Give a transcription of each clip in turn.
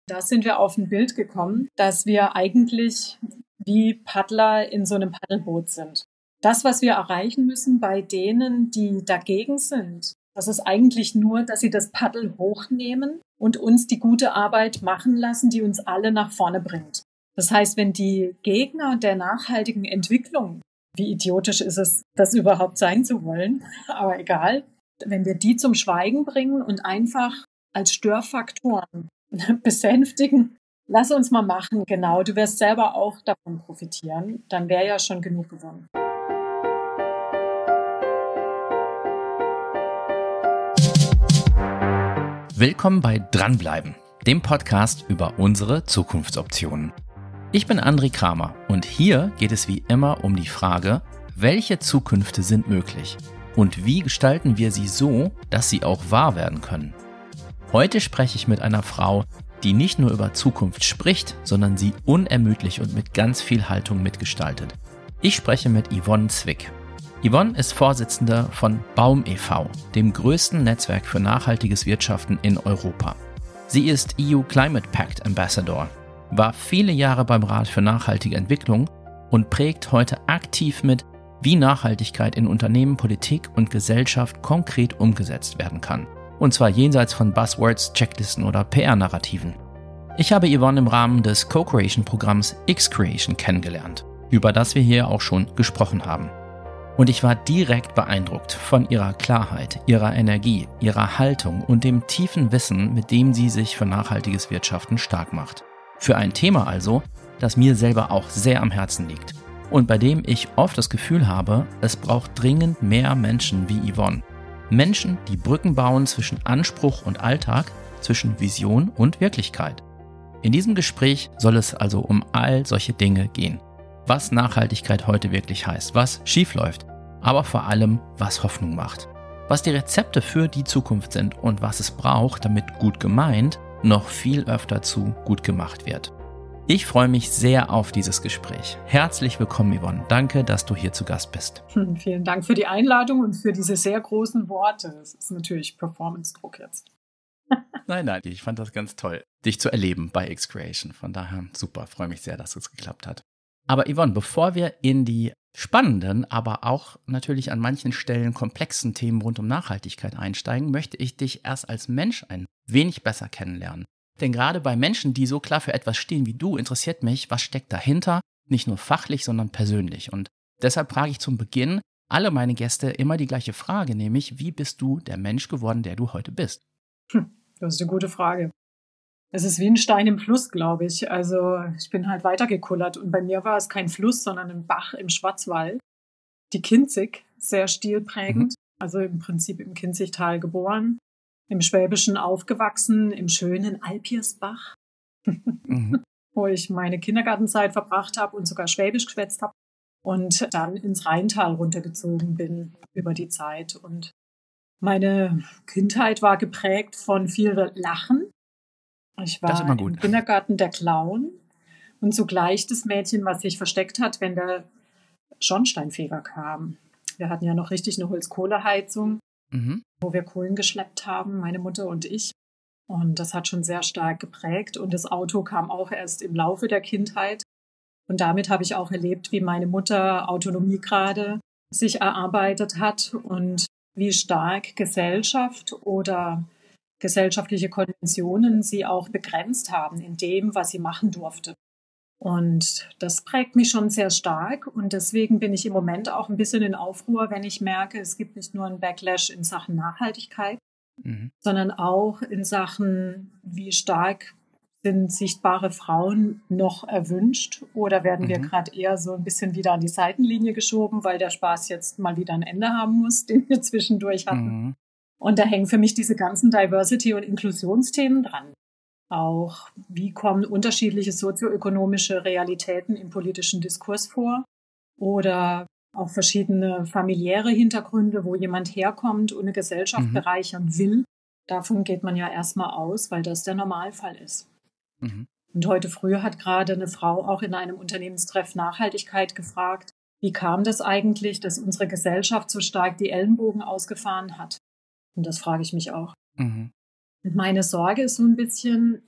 Da sind wir auf ein Bild gekommen, dass wir eigentlich wie Paddler in so einem Paddelboot sind. Das, was wir erreichen müssen bei denen, die dagegen sind, das ist eigentlich nur, dass sie das Paddel hochnehmen und uns die gute Arbeit machen lassen, die uns alle nach vorne bringt. Das heißt, wenn die Gegner der nachhaltigen Entwicklung, wie idiotisch ist es, das überhaupt sein zu wollen, aber egal, wenn wir die zum Schweigen bringen und einfach als Störfaktoren besänftigen, lass uns mal machen, genau, du wirst selber auch davon profitieren, dann wäre ja schon genug gewonnen. Willkommen bei Dranbleiben, dem Podcast über unsere Zukunftsoptionen. Ich bin André Kramer und hier geht es wie immer um die Frage, welche Zukünfte sind möglich und wie gestalten wir sie so, dass sie auch wahr werden können. Heute spreche ich mit einer Frau, die nicht nur über Zukunft spricht, sondern sie unermüdlich und mit ganz viel Haltung mitgestaltet. Ich spreche mit Yvonne Zwick. Yvonne ist Vorsitzende von Baum e.V., dem größten Netzwerk für nachhaltiges Wirtschaften in Europa. Sie ist EU Climate Pact Ambassador, war viele Jahre beim Rat für nachhaltige Entwicklung und prägt heute aktiv mit, wie Nachhaltigkeit in Unternehmen, Politik und Gesellschaft konkret umgesetzt werden kann. Und zwar jenseits von Buzzwords, Checklisten oder PR-Narrativen. Ich habe Yvonne im Rahmen des Co-Creation-Programms X-Creation kennengelernt, über das wir hier auch schon gesprochen haben. Und ich war direkt beeindruckt von ihrer Klarheit, ihrer Energie, ihrer Haltung und dem tiefen Wissen, mit dem sie sich für nachhaltiges Wirtschaften stark macht. Für ein Thema also, das mir selber auch sehr am Herzen liegt und bei dem ich oft das Gefühl habe, es braucht dringend mehr Menschen wie Yvonne. Menschen, die Brücken bauen zwischen Anspruch und Alltag, zwischen Vision und Wirklichkeit. In diesem Gespräch soll es also um all solche Dinge gehen. Was Nachhaltigkeit heute wirklich heißt, was schiefläuft, aber vor allem, was Hoffnung macht. Was die Rezepte für die Zukunft sind und was es braucht, damit gut gemeint noch viel öfter zu gut gemacht wird. Ich freue mich sehr auf dieses Gespräch. Herzlich willkommen, Yvonne. Danke, dass du hier zu Gast bist. Vielen Dank für die Einladung und für diese sehr großen Worte. Das ist natürlich Performance-Druck jetzt. Nein, ich fand das ganz toll, dich zu erleben bei X-Creation. Von daher super, freue mich sehr, dass es geklappt hat. Aber Yvonne, bevor wir in die spannenden, aber auch natürlich an manchen Stellen komplexen Themen rund um Nachhaltigkeit einsteigen, möchte ich dich erst als Mensch ein wenig besser kennenlernen. Denn gerade bei Menschen, die so klar für etwas stehen wie du, interessiert mich, was steckt dahinter, nicht nur fachlich, sondern persönlich. Und deshalb frage ich zum Beginn alle meine Gäste immer die gleiche Frage, nämlich, wie bist du der Mensch geworden, der du heute bist? Das ist eine gute Frage. Es ist wie ein Stein im Fluss, glaube ich. Also ich bin halt weitergekullert und bei mir war es kein Fluss, sondern ein Bach im Schwarzwald. Die Kinzig, sehr stilprägend. Also im Prinzip im Kinzigtal geboren, im Schwäbischen aufgewachsen, im schönen Alpiersbach, wo ich meine Kindergartenzeit verbracht habe und sogar Schwäbisch geschwätzt habe und dann ins Rheintal runtergezogen bin über die Zeit. Und meine Kindheit war geprägt von viel Lachen. Ich war im Kindergarten der Clown und zugleich das Mädchen, was sich versteckt hat, wenn der Schornsteinfeger kam. Wir hatten ja noch richtig eine Holzkohleheizung, wo wir Kohlen geschleppt haben, meine Mutter und ich. Und das hat schon sehr stark geprägt. Und das Auto kam auch erst im Laufe der Kindheit. Und damit habe ich auch erlebt, wie meine Mutter Autonomiegrade sich erarbeitet hat und wie stark Gesellschaft oder gesellschaftliche Konventionen sie auch begrenzt haben in dem, was sie machen durfte. Und das prägt mich schon sehr stark und deswegen bin ich im Moment auch ein bisschen in Aufruhr, wenn ich merke, es gibt nicht nur einen Backlash in Sachen Nachhaltigkeit, sondern auch in Sachen, wie stark sind sichtbare Frauen noch erwünscht oder werden wir gerade eher so ein bisschen wieder an die Seitenlinie geschoben, weil der Spaß jetzt mal wieder ein Ende haben muss, den wir zwischendurch hatten. Und da hängen für mich diese ganzen Diversity- und Inklusionsthemen dran. Auch, wie kommen unterschiedliche sozioökonomische Realitäten im politischen Diskurs vor? Oder auch verschiedene familiäre Hintergründe, wo jemand herkommt und eine Gesellschaft bereichern will. Davon geht man ja erstmal aus, weil das der Normalfall ist. Und heute früh hat gerade eine Frau auch in einem Unternehmenstreff Nachhaltigkeit gefragt, wie kam das eigentlich, dass unsere Gesellschaft so stark die Ellenbogen ausgefahren hat? Und das frage ich mich auch. Und meine Sorge ist so ein bisschen,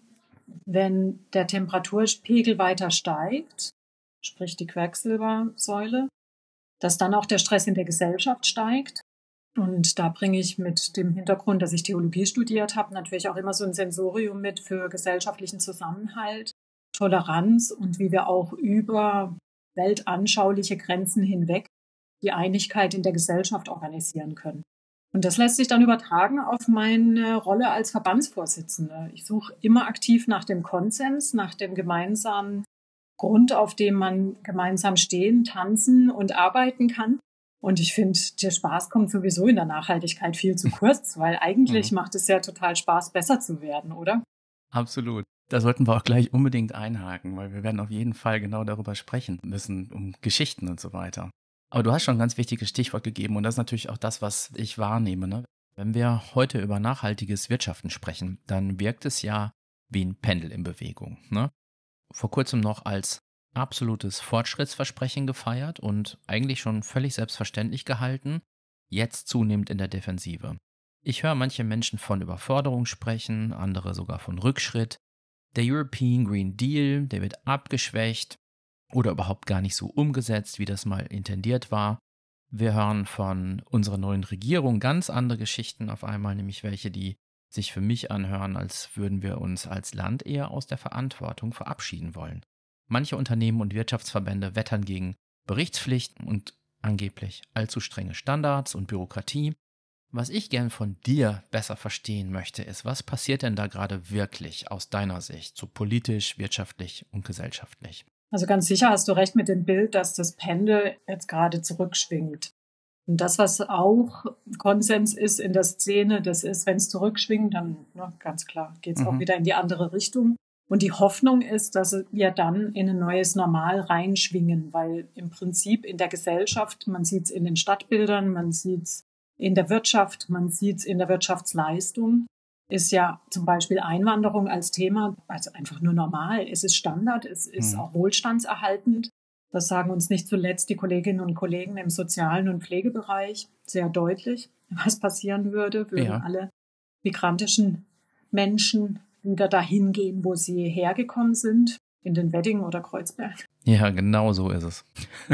wenn der Temperaturpegel weiter steigt, sprich die Quecksilbersäule, dass dann auch der Stress in der Gesellschaft steigt. Und da bringe ich mit dem Hintergrund, dass ich Theologie studiert habe, natürlich auch immer so ein Sensorium mit für gesellschaftlichen Zusammenhalt, Toleranz und wie wir auch über weltanschauliche Grenzen hinweg die Einigkeit in der Gesellschaft organisieren können. Und das lässt sich dann übertragen auf meine Rolle als Verbandsvorsitzende. Ich suche immer aktiv nach dem Konsens, nach dem gemeinsamen Grund, auf dem man gemeinsam stehen, tanzen und arbeiten kann. Und ich finde, der Spaß kommt sowieso in der Nachhaltigkeit viel zu kurz, weil eigentlich macht es ja total Spaß, besser zu werden, oder? Absolut. Da sollten wir auch gleich unbedingt einhaken, weil wir werden auf jeden Fall genau darüber sprechen müssen, um Geschichten und so weiter. Aber du hast schon ein ganz wichtiges Stichwort gegeben und das ist natürlich auch das, was ich wahrnehme. Ne? Wenn wir heute über nachhaltiges Wirtschaften sprechen, dann wirkt es ja wie ein Pendel in Bewegung. Ne? Vor kurzem noch als absolutes Fortschrittsversprechen gefeiert und eigentlich schon völlig selbstverständlich gehalten, jetzt zunehmend in der Defensive. Ich höre manche Menschen von Überforderung sprechen, andere sogar von Rückschritt. Der European Green Deal, der wird abgeschwächt oder überhaupt gar nicht so umgesetzt, wie das mal intendiert war. Wir hören von unserer neuen Regierung ganz andere Geschichten auf einmal, nämlich welche, die sich für mich anhören, als würden wir uns als Land eher aus der Verantwortung verabschieden wollen. Manche Unternehmen und Wirtschaftsverbände wettern gegen Berichtspflichten und angeblich allzu strenge Standards und Bürokratie. Was ich gern von dir besser verstehen möchte, ist, was passiert denn da gerade wirklich aus deiner Sicht, so politisch, wirtschaftlich und gesellschaftlich? Also ganz sicher hast du recht mit dem Bild, dass das Pendel jetzt gerade zurückschwingt. Und das, was auch Konsens ist in der Szene, das ist, wenn es zurückschwingt, dann ganz klar geht es auch wieder in die andere Richtung. Und die Hoffnung ist, dass wir dann in ein neues Normal reinschwingen, weil im Prinzip in der Gesellschaft, man sieht es in den Stadtbildern, man sieht es in der Wirtschaft, man sieht es in der Wirtschaftsleistung, ist ja zum Beispiel Einwanderung als Thema, also einfach nur normal. Es ist Standard, es ist auch wohlstandserhaltend. Das sagen uns nicht zuletzt die Kolleginnen und Kollegen im sozialen und Pflegebereich sehr deutlich, was passieren würde, würden alle migrantischen Menschen wieder dahin gehen, wo sie hergekommen sind, in den Wedding oder Kreuzberg. Ja, genau so ist es.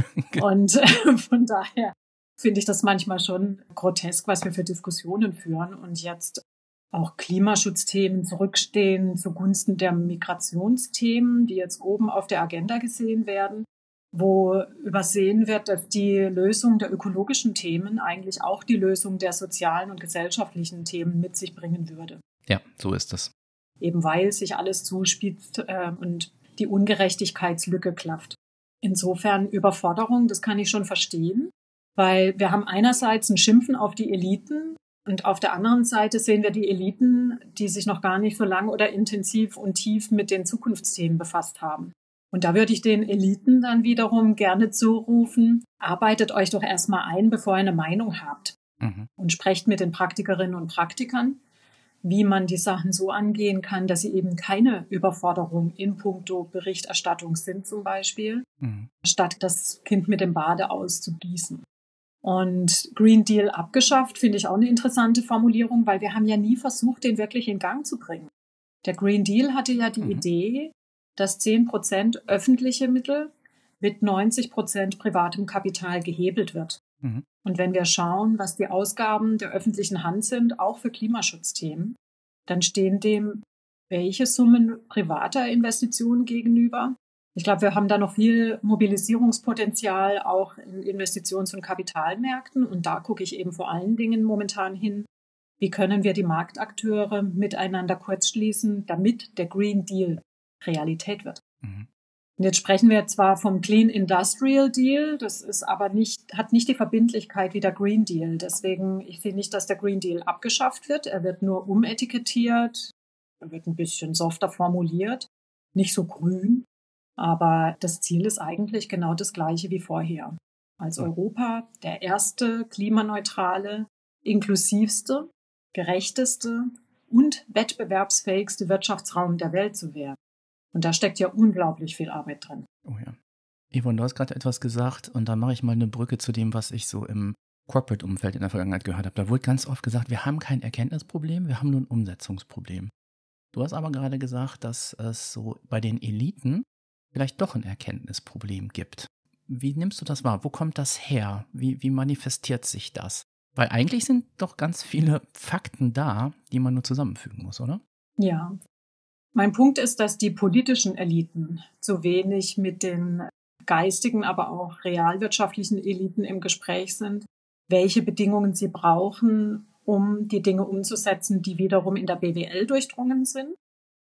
Und von daher finde ich das manchmal schon grotesk, was wir für Diskussionen führen und jetzt auch Klimaschutzthemen zurückstehen zugunsten der Migrationsthemen, die jetzt oben auf der Agenda gesehen werden, wo übersehen wird, dass die Lösung der ökologischen Themen eigentlich auch die Lösung der sozialen und gesellschaftlichen Themen mit sich bringen würde. Ja, so ist es. Eben weil sich alles zuspitzt und die Ungerechtigkeitslücke klafft. Insofern Überforderung, das kann ich schon verstehen, weil wir haben einerseits ein Schimpfen auf die Eliten und auf der anderen Seite sehen wir die Eliten, die sich noch gar nicht so lang oder intensiv und tief mit den Zukunftsthemen befasst haben. Und da würde ich den Eliten dann wiederum gerne zurufen, arbeitet euch doch erstmal ein, bevor ihr eine Meinung habt. Und sprecht mit den Praktikerinnen und Praktikern, wie man die Sachen so angehen kann, dass sie eben keine Überforderung in puncto Berichterstattung sind zum Beispiel, statt das Kind mit dem Bade auszugießen. Und Green Deal abgeschafft, finde ich auch eine interessante Formulierung, weil wir haben ja nie versucht, den wirklich in Gang zu bringen. Der Green Deal hatte ja die Idee, dass 10% öffentliche Mittel mit 90% privatem Kapital gehebelt wird. Und wenn wir schauen, was die Ausgaben der öffentlichen Hand sind, auch für Klimaschutzthemen, dann stehen dem welche Summen privater Investitionen gegenüber. Ich glaube, wir haben da noch viel Mobilisierungspotenzial auch in Investitions- und Kapitalmärkten. Und da gucke ich eben vor allen Dingen momentan hin, wie können wir die Marktakteure miteinander kurzschließen, damit der Green Deal Realität wird. Und jetzt sprechen wir zwar vom Clean Industrial Deal, das ist aber hat nicht die Verbindlichkeit wie der Green Deal. Deswegen, ich sehe nicht, dass der Green Deal abgeschafft wird. Er wird nur umetikettiert, er wird ein bisschen softer formuliert, nicht so grün. Aber das Ziel ist eigentlich genau das gleiche wie vorher. Als Europa der erste klimaneutrale, inklusivste, gerechteste und wettbewerbsfähigste Wirtschaftsraum der Welt zu werden. Und da steckt ja unglaublich viel Arbeit drin. Oh ja. Yvonne, du hast gerade etwas gesagt und da mache ich mal eine Brücke zu dem, was ich so im Corporate-Umfeld in der Vergangenheit gehört habe. Da wurde ganz oft gesagt, wir haben kein Erkenntnisproblem, wir haben nur ein Umsetzungsproblem. Du hast aber gerade gesagt, dass es so bei den Eliten vielleicht doch ein Erkenntnisproblem gibt. Wie nimmst du das wahr? Wo kommt das her? Wie manifestiert sich das? Weil eigentlich sind doch ganz viele Fakten da, die man nur zusammenfügen muss, oder? Ja, mein Punkt ist, dass die politischen Eliten zu wenig mit den geistigen, aber auch realwirtschaftlichen Eliten im Gespräch sind, welche Bedingungen sie brauchen, um die Dinge umzusetzen, die wiederum in der BWL durchdrungen sind.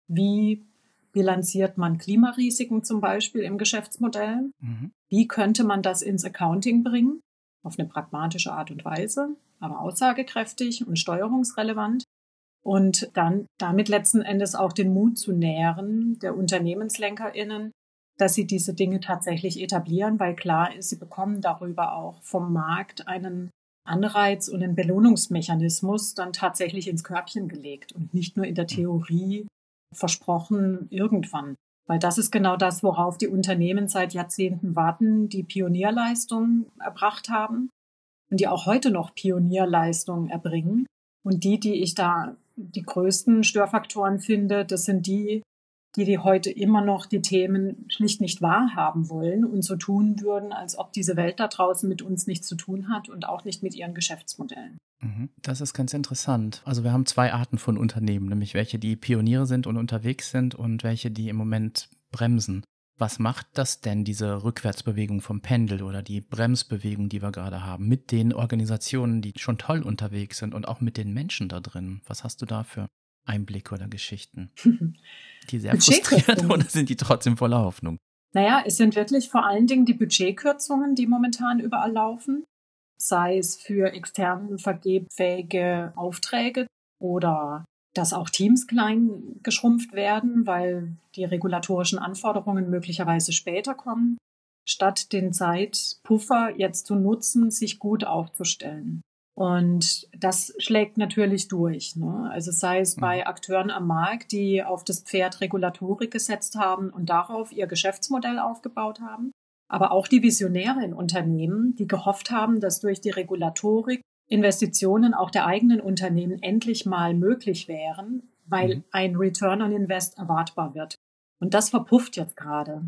Wie bilanziert man Klimarisiken zum Beispiel im Geschäftsmodell? Mhm. Wie könnte man das ins Accounting bringen? Auf eine pragmatische Art und Weise, aber aussagekräftig und steuerungsrelevant. Und dann damit letzten Endes auch den Mut zu nähren der UnternehmenslenkerInnen, dass sie diese Dinge tatsächlich etablieren, weil klar ist, sie bekommen darüber auch vom Markt einen Anreiz und einen Belohnungsmechanismus dann tatsächlich ins Körbchen gelegt und nicht nur in der Theorie versprochen irgendwann. Weil das ist genau das, worauf die Unternehmen seit Jahrzehnten warten, die Pionierleistung erbracht haben und die auch heute noch Pionierleistungen erbringen. Und die ich da die größten Störfaktoren finde, das sind die heute immer noch die Themen schlicht nicht wahrhaben wollen und so tun würden, als ob diese Welt da draußen mit uns nichts zu tun hat und auch nicht mit ihren Geschäftsmodellen. Das ist ganz interessant. Also wir haben zwei Arten von Unternehmen, nämlich welche, die Pioniere sind und unterwegs sind und welche, die im Moment bremsen. Was macht das denn, diese Rückwärtsbewegung vom Pendel oder die Bremsbewegung, die wir gerade haben, mit den Organisationen, die schon toll unterwegs sind und auch mit den Menschen da drin? Was hast du da für Einblicke oder Geschichten? Die sehr frustriert oder sind die trotzdem voller Hoffnung? Naja, es sind wirklich vor allen Dingen die Budgetkürzungen, die momentan überall laufen. Sei es für extern vergebfähige Aufträge oder dass auch Teams klein geschrumpft werden, weil die regulatorischen Anforderungen möglicherweise später kommen, statt den Zeitpuffer jetzt zu nutzen, sich gut aufzustellen. Und das schlägt natürlich durch, ne? Also sei es bei Akteuren am Markt, die auf das Pferd Regulatorik gesetzt haben und darauf ihr Geschäftsmodell aufgebaut haben, aber auch die Visionäre in Unternehmen, die gehofft haben, dass durch die Regulatorik Investitionen auch der eigenen Unternehmen endlich mal möglich wären, weil ein Return on Invest erwartbar wird. Und das verpufft jetzt gerade.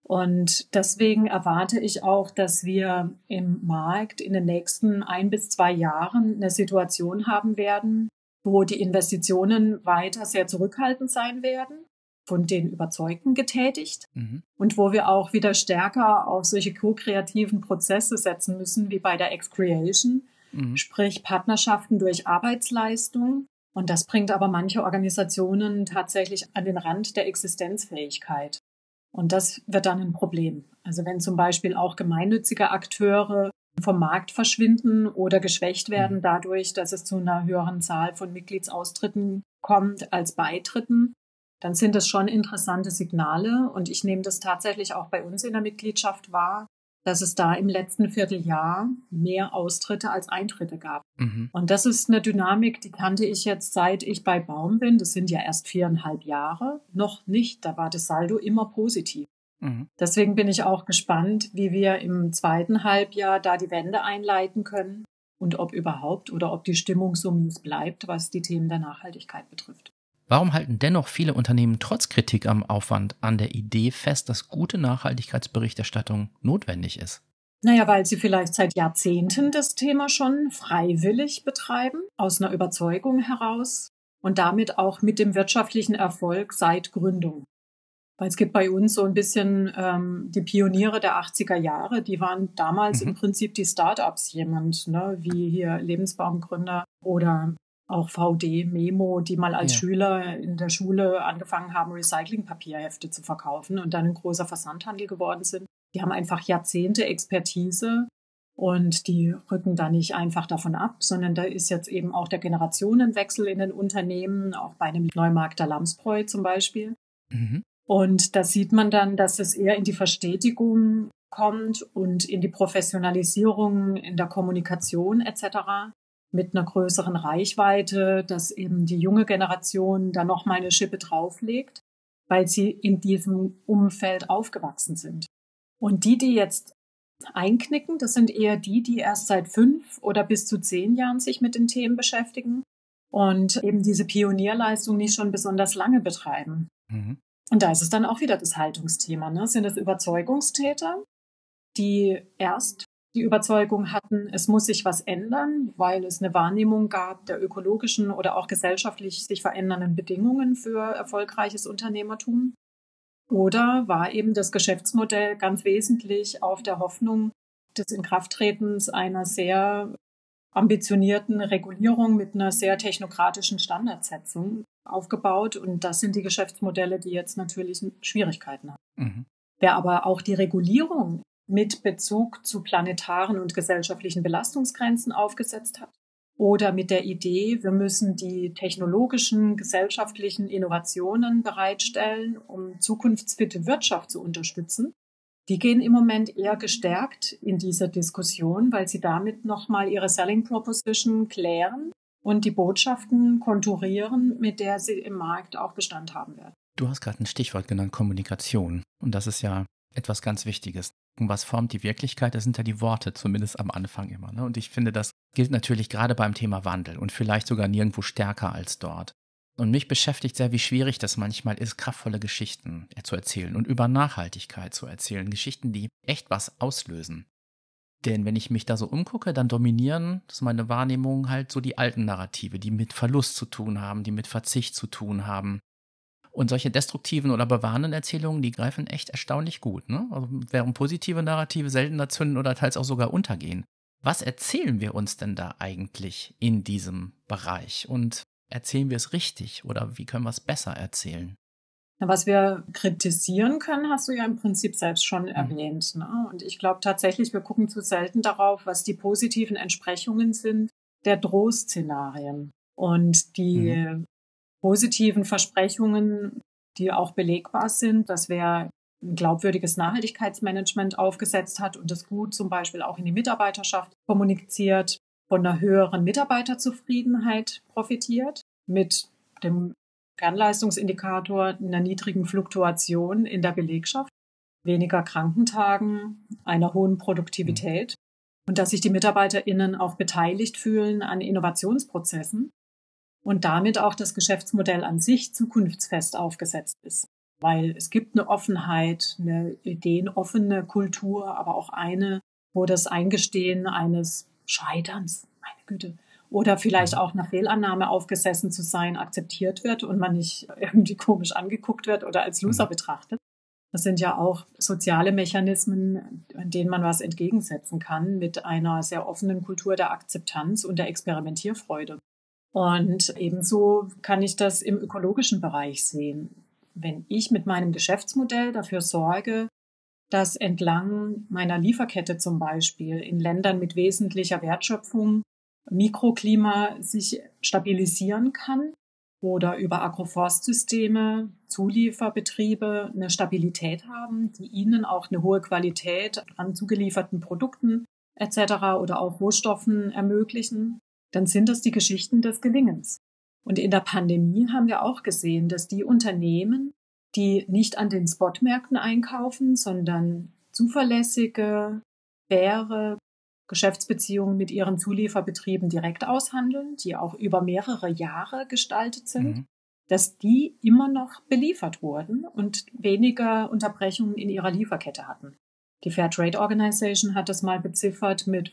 Und deswegen erwarte ich auch, dass wir im Markt in den nächsten 1 bis 2 Jahren eine Situation haben werden, wo die Investitionen weiter sehr zurückhaltend sein werden, von den Überzeugten getätigt, und wo wir auch wieder stärker auf solche ko-kreativen Prozesse setzen müssen, wie bei der Ex-Creation, sprich Partnerschaften durch Arbeitsleistung. Und das bringt aber manche Organisationen tatsächlich an den Rand der Existenzfähigkeit. Und das wird dann ein Problem. Also wenn zum Beispiel auch gemeinnützige Akteure vom Markt verschwinden oder geschwächt werden dadurch, dass es zu einer höheren Zahl von Mitgliedsaustritten kommt als Beitritten, dann sind das schon interessante Signale. Und ich nehme das tatsächlich auch bei uns in der Mitgliedschaft wahr, dass es da im letzten Vierteljahr mehr Austritte als Eintritte gab. Und das ist eine Dynamik, die kannte ich jetzt, seit ich bei Baum bin. Das sind ja erst 4,5 Jahre. Noch nicht, da war das Saldo immer positiv. Deswegen bin ich auch gespannt, wie wir im zweiten Halbjahr da die Wende einleiten können und ob überhaupt oder ob die Stimmung so mies bleibt, was die Themen der Nachhaltigkeit betrifft. Warum halten dennoch viele Unternehmen trotz Kritik am Aufwand an der Idee fest, dass gute Nachhaltigkeitsberichterstattung notwendig ist? Naja, weil sie vielleicht seit Jahrzehnten das Thema schon freiwillig betreiben, aus einer Überzeugung heraus und damit auch mit dem wirtschaftlichen Erfolg seit Gründung. Weil es gibt bei uns so ein bisschen die Pioniere der 80er Jahre, die waren damals im Prinzip die Start-ups, jemand, ne, wie hier Lebensbaumgründer oder auch VD, Memo, die mal als Schüler in der Schule angefangen haben, Recyclingpapierhefte zu verkaufen und dann ein großer Versandhandel geworden sind. Die haben einfach Jahrzehnte Expertise und die rücken da nicht einfach davon ab, sondern da ist jetzt eben auch der Generationenwechsel in den Unternehmen, auch bei einem Neumarkter Lamsbräu zum Beispiel. Und da sieht man dann, dass es eher in die Verstetigung kommt und in die Professionalisierung in der Kommunikation etc. mit einer größeren Reichweite, dass eben die junge Generation da noch mal eine Schippe drauflegt, weil sie in diesem Umfeld aufgewachsen sind. Und die jetzt einknicken, das sind eher die erst seit 5 oder bis zu 10 Jahren sich mit den Themen beschäftigen und eben diese Pionierleistung nicht schon besonders lange betreiben. Mhm. Und da ist es dann auch wieder das Haltungsthema. Ne? Sind es Überzeugungstäter, die erst die Überzeugung hatten, es muss sich was ändern, weil es eine Wahrnehmung gab der ökologischen oder auch gesellschaftlich sich verändernden Bedingungen für erfolgreiches Unternehmertum? Oder war eben das Geschäftsmodell ganz wesentlich auf der Hoffnung des Inkrafttretens einer sehr ambitionierten Regulierung mit einer sehr technokratischen Standardsetzung aufgebaut? Und das sind die Geschäftsmodelle, die jetzt natürlich Schwierigkeiten haben. Mhm. Wer aber auch die Regulierung mit Bezug zu planetaren und gesellschaftlichen Belastungsgrenzen aufgesetzt hat oder mit der Idee, wir müssen die technologischen, gesellschaftlichen Innovationen bereitstellen, um zukunftsfitte Wirtschaft zu unterstützen, die gehen im Moment eher gestärkt in diese Diskussion, weil sie damit nochmal ihre Selling Proposition klären und die Botschaften konturieren, mit der sie im Markt auch Bestand haben werden. Du hast gerade ein Stichwort genannt, Kommunikation. Und das ist ja etwas ganz Wichtiges. Und was formt die Wirklichkeit? Das sind ja die Worte, zumindest am Anfang immer. Ne? Und ich finde, das gilt natürlich gerade beim Thema Wandel und vielleicht sogar nirgendwo stärker als dort. Und mich beschäftigt sehr, wie schwierig das manchmal ist, kraftvolle Geschichten zu erzählen und über Nachhaltigkeit zu erzählen. Geschichten, die echt was auslösen. Denn wenn ich mich da so umgucke, dann dominieren, das ist meine Wahrnehmung, halt so die alten Narrative, die mit Verlust zu tun haben, die mit Verzicht zu tun haben. Und solche destruktiven oder bewahrenden Erzählungen, die greifen echt erstaunlich gut. Ne? Also während positive Narrative seltener zünden oder teils auch sogar untergehen. Was erzählen wir uns denn da eigentlich in diesem Bereich? Und erzählen wir es richtig oder wie können wir es besser erzählen? Was wir kritisieren können, hast du ja im Prinzip selbst schon erwähnt. Ne? Und ich glaube tatsächlich, wir gucken zu selten darauf, was die positiven Entsprechungen sind der Drohszenarien. Und die positiven Versprechungen, die auch belegbar sind, dass wer ein glaubwürdiges Nachhaltigkeitsmanagement aufgesetzt hat und das gut zum Beispiel auch in die Mitarbeiterschaft kommuniziert, von einer höheren Mitarbeiterzufriedenheit profitiert, mit dem Kernleistungsindikator einer niedrigen Fluktuation in der Belegschaft, weniger Krankentagen, einer hohen Produktivität und dass sich die MitarbeiterInnen auch beteiligt fühlen an Innovationsprozessen und damit auch das Geschäftsmodell an sich zukunftsfest aufgesetzt ist. Weil es gibt eine Offenheit, eine ideenoffene Kultur, aber auch eine, wo das Eingestehen eines Scheiterns, meine Güte, oder vielleicht auch einer Fehlannahme aufgesessen zu sein, akzeptiert wird und man nicht irgendwie komisch angeguckt wird oder als Loser betrachtet. Das sind ja auch soziale Mechanismen, an denen man was entgegensetzen kann mit einer sehr offenen Kultur der Akzeptanz und der Experimentierfreude. Und ebenso kann ich das im ökologischen Bereich sehen. Wenn ich mit meinem Geschäftsmodell dafür sorge, dass entlang meiner Lieferkette zum Beispiel in Ländern mit wesentlicher Wertschöpfung Mikroklima sich stabilisieren kann oder über Agroforstsysteme Zulieferbetriebe eine Stabilität haben, die ihnen auch eine hohe Qualität an zugelieferten Produkten etc. oder auch Rohstoffen ermöglichen, dann sind das die Geschichten des Gelingens. Und in der Pandemie haben wir auch gesehen, dass die Unternehmen, die nicht an den Spotmärkten einkaufen, sondern zuverlässige, faire Geschäftsbeziehungen mit ihren Zulieferbetrieben direkt aushandeln, die auch über mehrere Jahre gestaltet sind, dass die immer noch beliefert wurden und weniger Unterbrechungen in ihrer Lieferkette hatten. Die Fair Trade Organization hat das mal beziffert mit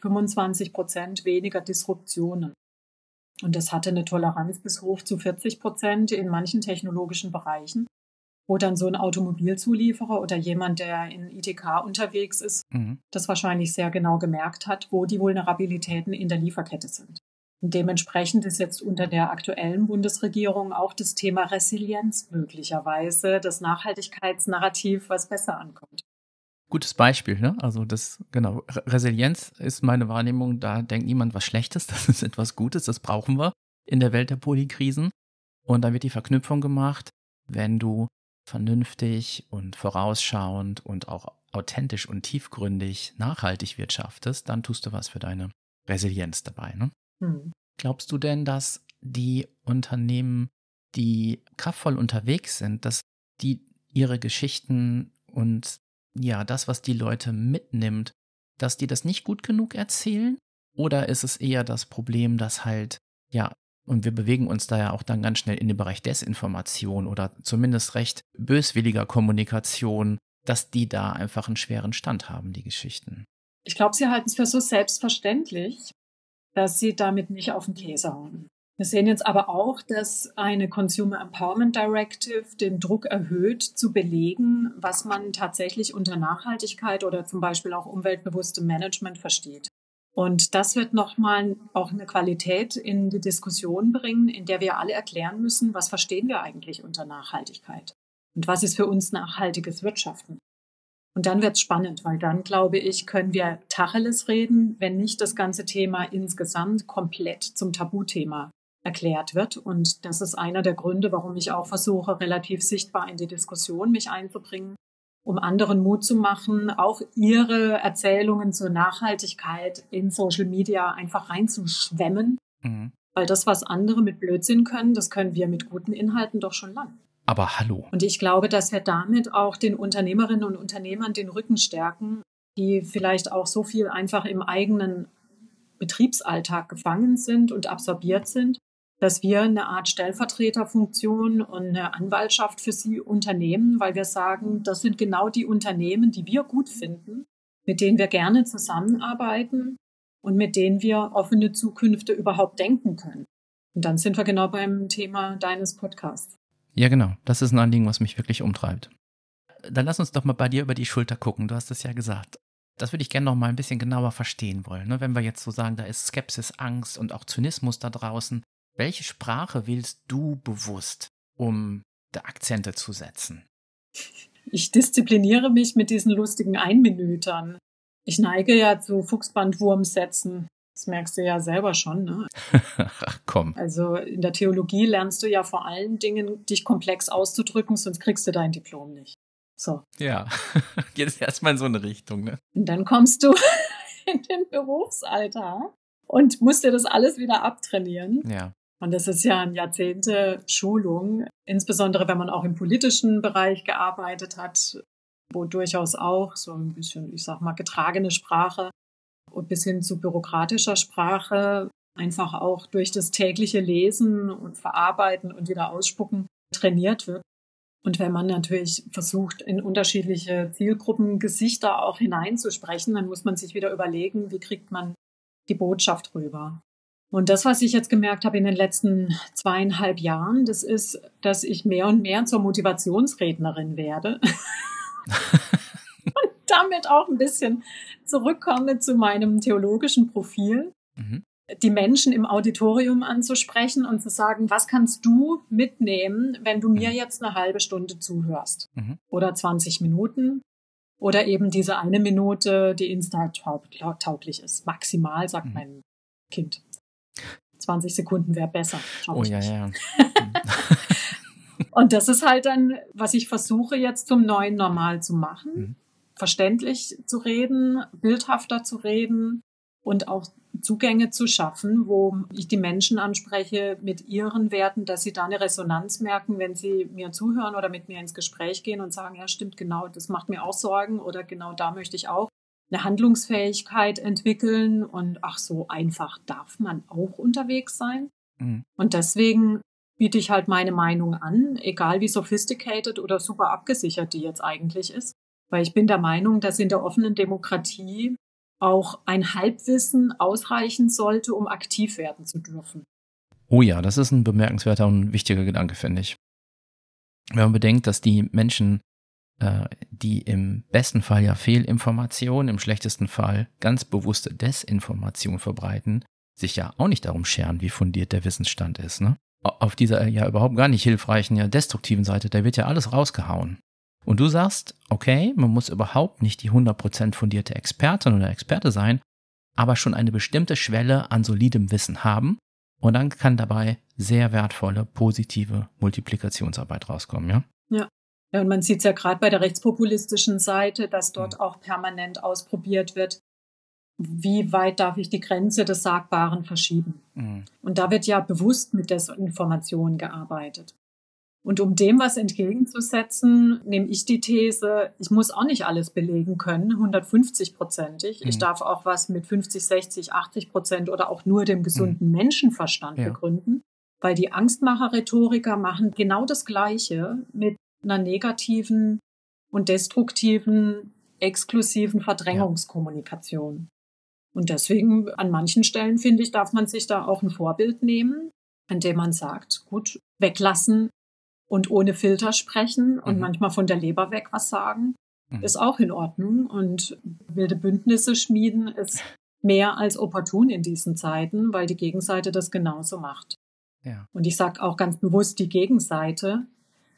25% weniger Disruptionen. Und das hatte eine Toleranz bis hoch zu 40% in manchen technologischen Bereichen, wo dann so ein Automobilzulieferer oder jemand, der in ITK unterwegs ist, das wahrscheinlich sehr genau gemerkt hat, wo die Vulnerabilitäten in der Lieferkette sind. Und dementsprechend ist jetzt unter der aktuellen Bundesregierung auch das Thema Resilienz möglicherweise das Nachhaltigkeitsnarrativ, was besser ankommt. Gutes Beispiel, ne? Also Resilienz ist meine Wahrnehmung, da denkt niemand was Schlechtes, das ist etwas Gutes, das brauchen wir in der Welt der Polykrisen. Und dann wird die Verknüpfung gemacht, wenn du vernünftig und vorausschauend und auch authentisch und tiefgründig nachhaltig wirtschaftest, dann tust du was für deine Resilienz dabei, ne? Glaubst du denn, dass die Unternehmen, die kraftvoll unterwegs sind, dass die ihre Geschichten und ja, das, was die Leute mitnimmt, dass die das nicht gut genug erzählen? Oder ist es eher das Problem, dass halt, ja, Und wir bewegen uns da ja auch dann ganz schnell in den Bereich Desinformation oder zumindest recht böswilliger Kommunikation, dass die da einfach einen schweren Stand haben, die Geschichten. Ich glaube, sie halten es für so selbstverständlich, dass sie damit nicht auf den Käse hauen. Wir sehen jetzt aber auch, dass eine Consumer Empowerment Directive den Druck erhöht, zu belegen, was man tatsächlich unter Nachhaltigkeit oder zum Beispiel auch umweltbewusstem Management versteht. Und das wird nochmal auch eine Qualität in die Diskussion bringen, in der wir alle erklären müssen, was verstehen wir eigentlich unter Nachhaltigkeit und was ist für uns nachhaltiges Wirtschaften. Und dann wird's spannend, weil dann, glaube ich, können wir Tacheles reden, wenn nicht das ganze Thema insgesamt komplett zum Tabuthema erklärt wird. Und das ist einer der Gründe, warum ich auch versuche, relativ sichtbar in die Diskussion mich einzubringen, um anderen Mut zu machen, auch ihre Erzählungen zur Nachhaltigkeit in Social Media einfach reinzuschwemmen. Weil das, was andere mit Blödsinn können, das können wir mit guten Inhalten doch schon lang. Aber hallo. Und ich glaube, dass wir damit auch den Unternehmerinnen und Unternehmern den Rücken stärken, die vielleicht auch so viel einfach im eigenen Betriebsalltag gefangen sind und absorbiert sind, dass wir eine Art Stellvertreterfunktion und eine Anwaltschaft für sie unternehmen, weil wir sagen, das sind genau die Unternehmen, die wir gut finden, mit denen wir gerne zusammenarbeiten und mit denen wir offene Zukünfte überhaupt denken können. Und dann sind wir genau beim Thema deines Podcasts. Ja, genau. Das ist ein Anliegen, was mich wirklich umtreibt. Dann lass uns doch mal bei dir über die Schulter gucken. Du hast es ja gesagt. Das würde ich gerne noch mal ein bisschen genauer verstehen wollen. Ne? Wenn wir jetzt so sagen, da ist Skepsis, Angst und auch Zynismus da draußen. Welche Sprache wählst du bewusst, um da Akzente zu setzen? Ich diszipliniere mich mit diesen lustigen Einminütern. Ich neige ja zu Fuchsbandwurmsätzen. Das merkst du ja selber schon, ne? Ach komm. Also in der Theologie lernst du ja vor allen Dingen, dich komplex auszudrücken, sonst kriegst du dein Diplom nicht. So. Ja, jetzt erstmal in so eine Richtung, ne? Und dann kommst du in den Berufsalltag und musst dir das alles wieder abtrainieren. Ja. Und das ist ja ein Jahrzehnte Schulung, insbesondere wenn man auch im politischen Bereich gearbeitet hat, wo durchaus auch so ein bisschen, ich sag mal, getragene Sprache und bis hin zu bürokratischer Sprache einfach auch durch das tägliche Lesen und Verarbeiten und wieder ausspucken trainiert wird. Und wenn man natürlich versucht, in unterschiedliche Zielgruppen Gesichter auch hineinzusprechen, dann muss man sich wieder überlegen, wie kriegt man die Botschaft rüber. Und das, was ich jetzt gemerkt habe in den letzten 2,5 Jahren, das ist, dass ich mehr und mehr zur Motivationsrednerin werde. Und damit auch ein bisschen zurückkomme zu meinem theologischen Profil. Die Menschen im Auditorium anzusprechen und zu sagen, was kannst du mitnehmen, wenn du mir jetzt eine halbe Stunde zuhörst? Oder 20 Minuten oder eben diese 1 Minute, die Insta-tauglich ist. Maximal, sagt mein Kind. 20 Sekunden wäre besser. Oh ja, ja. Und das ist halt dann, was ich versuche jetzt zum neuen Normal zu machen. Verständlich zu reden, bildhafter zu reden und auch Zugänge zu schaffen, wo ich die Menschen anspreche mit ihren Werten, dass sie da eine Resonanz merken, wenn sie mir zuhören oder mit mir ins Gespräch gehen und sagen, ja stimmt, genau, das macht mir auch Sorgen oder genau da möchte ich auch eine Handlungsfähigkeit entwickeln und ach, so einfach darf man auch unterwegs sein. Und deswegen biete ich halt meine Meinung an, egal wie sophisticated oder super abgesichert die jetzt eigentlich ist, weil ich bin der Meinung, dass in der offenen Demokratie auch ein Halbwissen ausreichen sollte, um aktiv werden zu dürfen. Oh ja, das ist ein bemerkenswerter und wichtiger Gedanke, finde ich. Wenn man bedenkt, dass die Menschen, die im besten Fall ja Fehlinformation, im schlechtesten Fall ganz bewusste Desinformation verbreiten, sich ja auch nicht darum scheren, wie fundiert der Wissensstand ist, ne? Auf dieser ja überhaupt gar nicht hilfreichen, ja destruktiven Seite, da wird ja alles rausgehauen. Und du sagst, okay, man muss überhaupt nicht die 100% fundierte Expertin oder Experte sein, aber schon eine bestimmte Schwelle an solidem Wissen haben und dann kann dabei sehr wertvolle, positive Multiplikationsarbeit rauskommen, ja? Ja. Ja, und man sieht es ja gerade bei der rechtspopulistischen Seite, dass dort auch permanent ausprobiert wird, wie weit darf ich die Grenze des Sagbaren verschieben. Und da wird ja bewusst mit Desinformation gearbeitet. Und um dem was entgegenzusetzen, nehme ich die These, ich muss auch nicht alles belegen können, 150%ig. Ich darf auch was mit 50, 60, 80% oder auch nur dem gesunden Menschenverstand begründen. Weil die Angstmacher-Rhetoriker machen genau das Gleiche mit einer negativen und destruktiven, exklusiven Verdrängungskommunikation. Und deswegen an manchen Stellen, finde ich, darf man sich da auch ein Vorbild nehmen, indem man sagt, gut, weglassen und ohne Filter sprechen und manchmal von der Leber weg was sagen, ist auch in Ordnung. Und wilde Bündnisse schmieden ist mehr als opportun in diesen Zeiten, weil die Gegenseite das genauso macht. Ja. Und ich sage auch ganz bewusst die Gegenseite,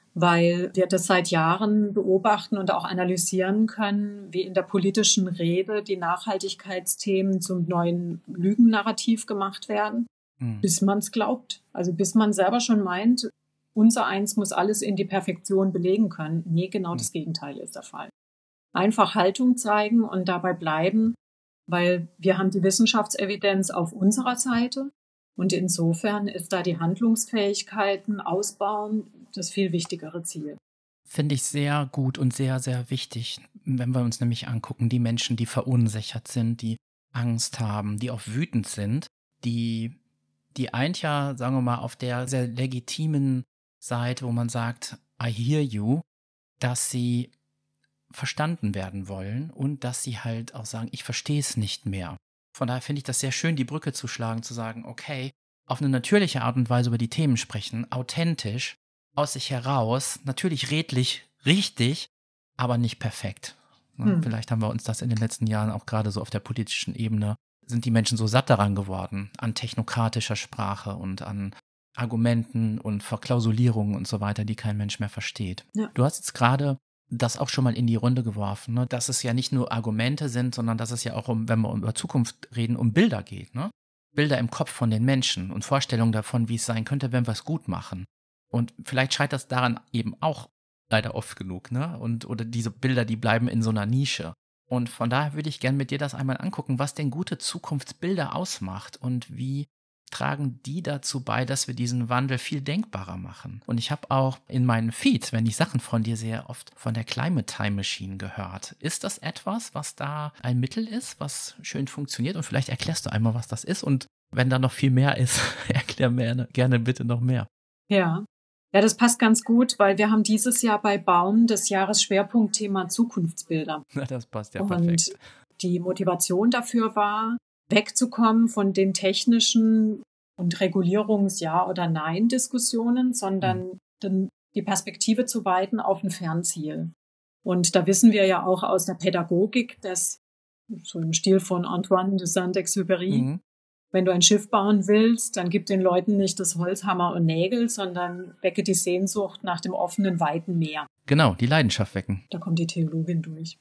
weil wir das seit Jahren beobachten und auch analysieren können, wie in der politischen Rede die Nachhaltigkeitsthemen zum neuen Lügennarrativ gemacht werden, bis man es glaubt. Also bis man selber schon meint, unser Eins muss alles in die Perfektion belegen können. Nee, genau das Gegenteil ist der Fall. Einfach Haltung zeigen und dabei bleiben, weil wir haben die Wissenschaftsevidenz auf unserer Seite. Und insofern ist da die Handlungsfähigkeiten ausbauen das viel wichtigere Ziel. Finde ich sehr gut und sehr, sehr wichtig, wenn wir uns nämlich angucken, die Menschen, die verunsichert sind, die Angst haben, die auch wütend sind, die eint ja, sagen wir mal, auf der sehr legitimen Seite, wo man sagt, I hear you, dass sie verstanden werden wollen und dass sie halt auch sagen, ich verstehe es nicht mehr. Von daher finde ich das sehr schön, die Brücke zu schlagen, zu sagen, okay, auf eine natürliche Art und Weise über die Themen sprechen, authentisch, aus sich heraus, natürlich redlich, richtig, aber nicht perfekt. Vielleicht haben wir uns das in den letzten Jahren auch gerade so auf der politischen Ebene, sind die Menschen so satt daran geworden, an technokratischer Sprache und an Argumenten und Verklausulierungen und so weiter, die kein Mensch mehr versteht. Ja. Du hast jetzt gerade das auch schon mal in die Runde geworfen, ne? Dass es ja nicht nur Argumente sind, sondern dass es ja auch, wenn wir über Zukunft reden, um Bilder geht. Ne? Bilder im Kopf von den Menschen und Vorstellungen davon, wie es sein könnte, wenn wir es gut machen. Und vielleicht scheitert es daran eben auch leider oft genug, ne? Oder diese Bilder, die bleiben in so einer Nische. Und von daher würde ich gerne mit dir das einmal angucken, was denn gute Zukunftsbilder ausmacht und wie tragen die dazu bei, dass wir diesen Wandel viel denkbarer machen. Und ich habe auch in meinen Feeds, wenn ich Sachen von dir sehe, oft von der Climate Time Machine gehört. Ist das etwas, was da ein Mittel ist, was schön funktioniert? Und vielleicht erklärst du einmal, was das ist. Und wenn da noch viel mehr ist, erklär mir gerne bitte noch mehr. Ja, das passt ganz gut, weil wir haben dieses Jahr bei Baum das Jahresschwerpunktthema Zukunftsbilder. Na, das passt ja perfekt. Und die Motivation dafür war, wegzukommen von den technischen und Regulierungs-Ja- oder Nein-Diskussionen, sondern die Perspektive zu weiten auf ein Fernziel. Und da wissen wir ja auch aus der Pädagogik, dass so im Stil von Antoine de Saint-Exupéry, wenn du ein Schiff bauen willst, dann gib den Leuten nicht das Holz, Hammer und Nägel, sondern wecke die Sehnsucht nach dem offenen, weiten Meer. Genau, die Leidenschaft wecken. Da kommt die Theologin durch.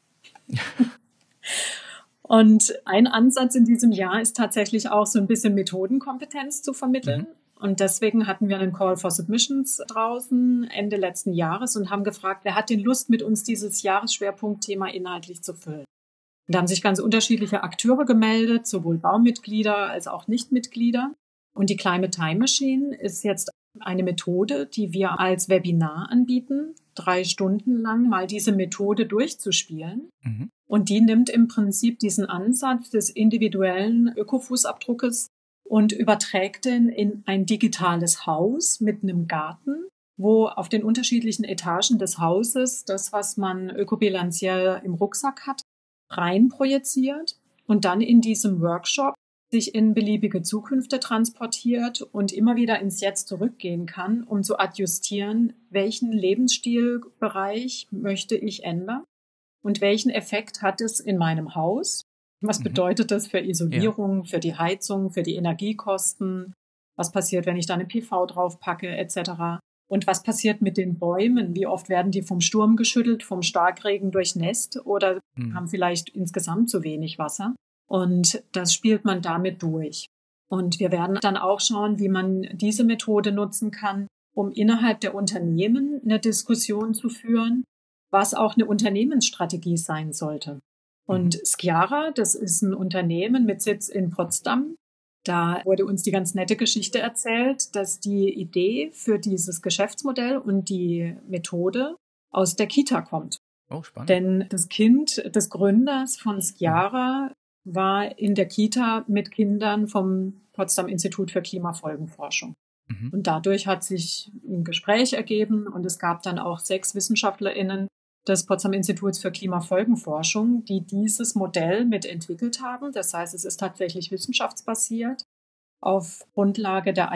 Und ein Ansatz in diesem Jahr ist tatsächlich auch so ein bisschen Methodenkompetenz zu vermitteln. Und deswegen hatten wir einen Call for Submissions draußen Ende letzten Jahres und haben gefragt, wer hat denn Lust, mit uns dieses Jahresschwerpunktthema inhaltlich zu füllen? Und da haben sich ganz unterschiedliche Akteure gemeldet, sowohl Baummitglieder als auch Nichtmitglieder. Und die Climate Time Machine ist jetzt eine Methode, die wir als Webinar anbieten, 3 Stunden lang mal diese Methode durchzuspielen. Und die nimmt im Prinzip diesen Ansatz des individuellen Ökofußabdruckes und überträgt den in ein digitales Haus mit einem Garten, wo auf den unterschiedlichen Etagen des Hauses das, was man ökobilanziell im Rucksack hat, rein projiziert und dann in diesem Workshop sich in beliebige Zukünfte transportiert und immer wieder ins Jetzt zurückgehen kann, um zu adjustieren, welchen Lebensstilbereich möchte ich ändern und welchen Effekt hat es in meinem Haus. Was bedeutet das für Isolierung, für die Heizung, für die Energiekosten? Was passiert, wenn ich da eine PV draufpacke, etc.? Und was passiert mit den Bäumen? Wie oft werden die vom Sturm geschüttelt, vom Starkregen durchnässt oder haben vielleicht insgesamt zu wenig Wasser? Und das spielt man damit durch. Und wir werden dann auch schauen, wie man diese Methode nutzen kann, um innerhalb der Unternehmen eine Diskussion zu führen, was auch eine Unternehmensstrategie sein sollte. Und Skiara, das ist ein Unternehmen mit Sitz in Potsdam. Da wurde uns die ganz nette Geschichte erzählt, dass die Idee für dieses Geschäftsmodell und die Methode aus der Kita kommt. Oh, spannend. Denn das Kind des Gründers von Skiara war in der Kita mit Kindern vom Potsdam Institut für Klimafolgenforschung. Mhm. Und dadurch hat sich ein Gespräch ergeben und es gab dann auch 6 WissenschaftlerInnen des Potsdam Instituts für Klimafolgenforschung, die dieses Modell mitentwickelt haben. Das heißt, es ist tatsächlich wissenschaftsbasiert auf Grundlage der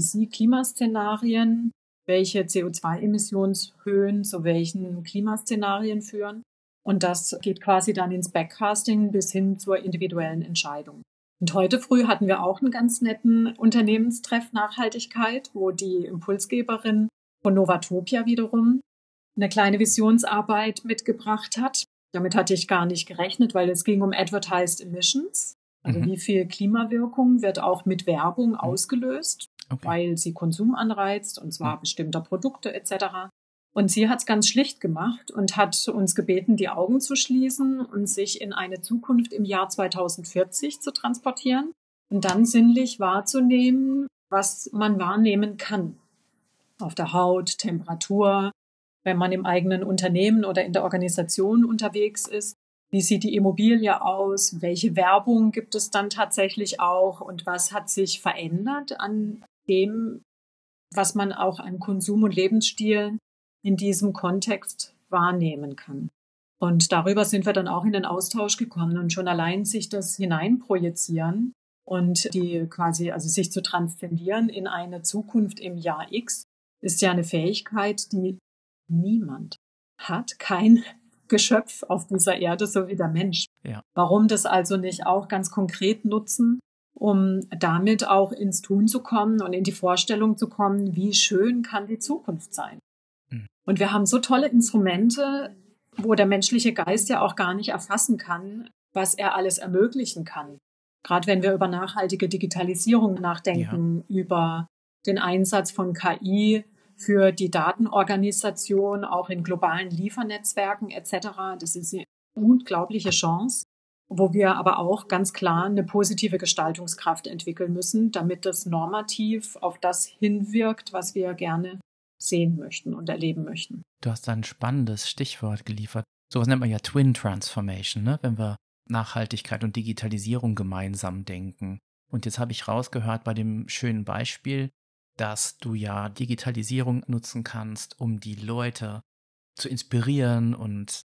IPCC-Klimaszenarien, welche CO2-Emissionshöhen zu welchen Klimaszenarien führen. Und das geht quasi dann ins Backcasting bis hin zur individuellen Entscheidung. Und heute früh hatten wir auch einen ganz netten Unternehmenstreff Nachhaltigkeit, wo die Impulsgeberin von Novatopia wiederum eine kleine Visionsarbeit mitgebracht hat. Damit hatte ich gar nicht gerechnet, weil es ging um Advertised Emissions. Also wie viel Klimawirkung wird auch mit Werbung ausgelöst, weil sie Konsum anreizt, und zwar bestimmter Produkte etc. Und sie hat es ganz schlicht gemacht und hat uns gebeten, die Augen zu schließen und sich in eine Zukunft im Jahr 2040 zu transportieren und dann sinnlich wahrzunehmen, was man wahrnehmen kann. Auf der Haut, Temperatur, wenn man im eigenen Unternehmen oder in der Organisation unterwegs ist. Wie sieht die Immobilie aus? Welche Werbung gibt es dann tatsächlich auch? Und was hat sich verändert an dem, was man auch an Konsum- und Lebensstil in diesem Kontext wahrnehmen kann? Und darüber sind wir dann auch in den Austausch gekommen und schon allein sich das hineinprojizieren und die quasi, also sich zu transzendieren in eine Zukunft im Jahr X, ist ja eine Fähigkeit, die niemand hat, kein Geschöpf auf dieser Erde, so wie der Mensch. Ja. Warum das also nicht auch ganz konkret nutzen, um damit auch ins Tun zu kommen und in die Vorstellung zu kommen, wie schön kann die Zukunft sein. Und wir haben so tolle Instrumente, wo der menschliche Geist ja auch gar nicht erfassen kann, was er alles ermöglichen kann. Gerade wenn wir über nachhaltige Digitalisierung nachdenken, über den Einsatz von KI für die Datenorganisation, auch in globalen Liefernetzwerken etc. Das ist eine unglaubliche Chance, wo wir aber auch ganz klar eine positive Gestaltungskraft entwickeln müssen, damit das normativ auf das hinwirkt, was wir gerne sehen möchten und erleben möchten. Du hast da ein spannendes Stichwort geliefert. Sowas nennt man ja Twin Transformation, ne? Wenn wir Nachhaltigkeit und Digitalisierung gemeinsam denken. Und jetzt habe ich rausgehört bei dem schönen Beispiel, dass du ja Digitalisierung nutzen kannst, um die Leute zu inspirieren und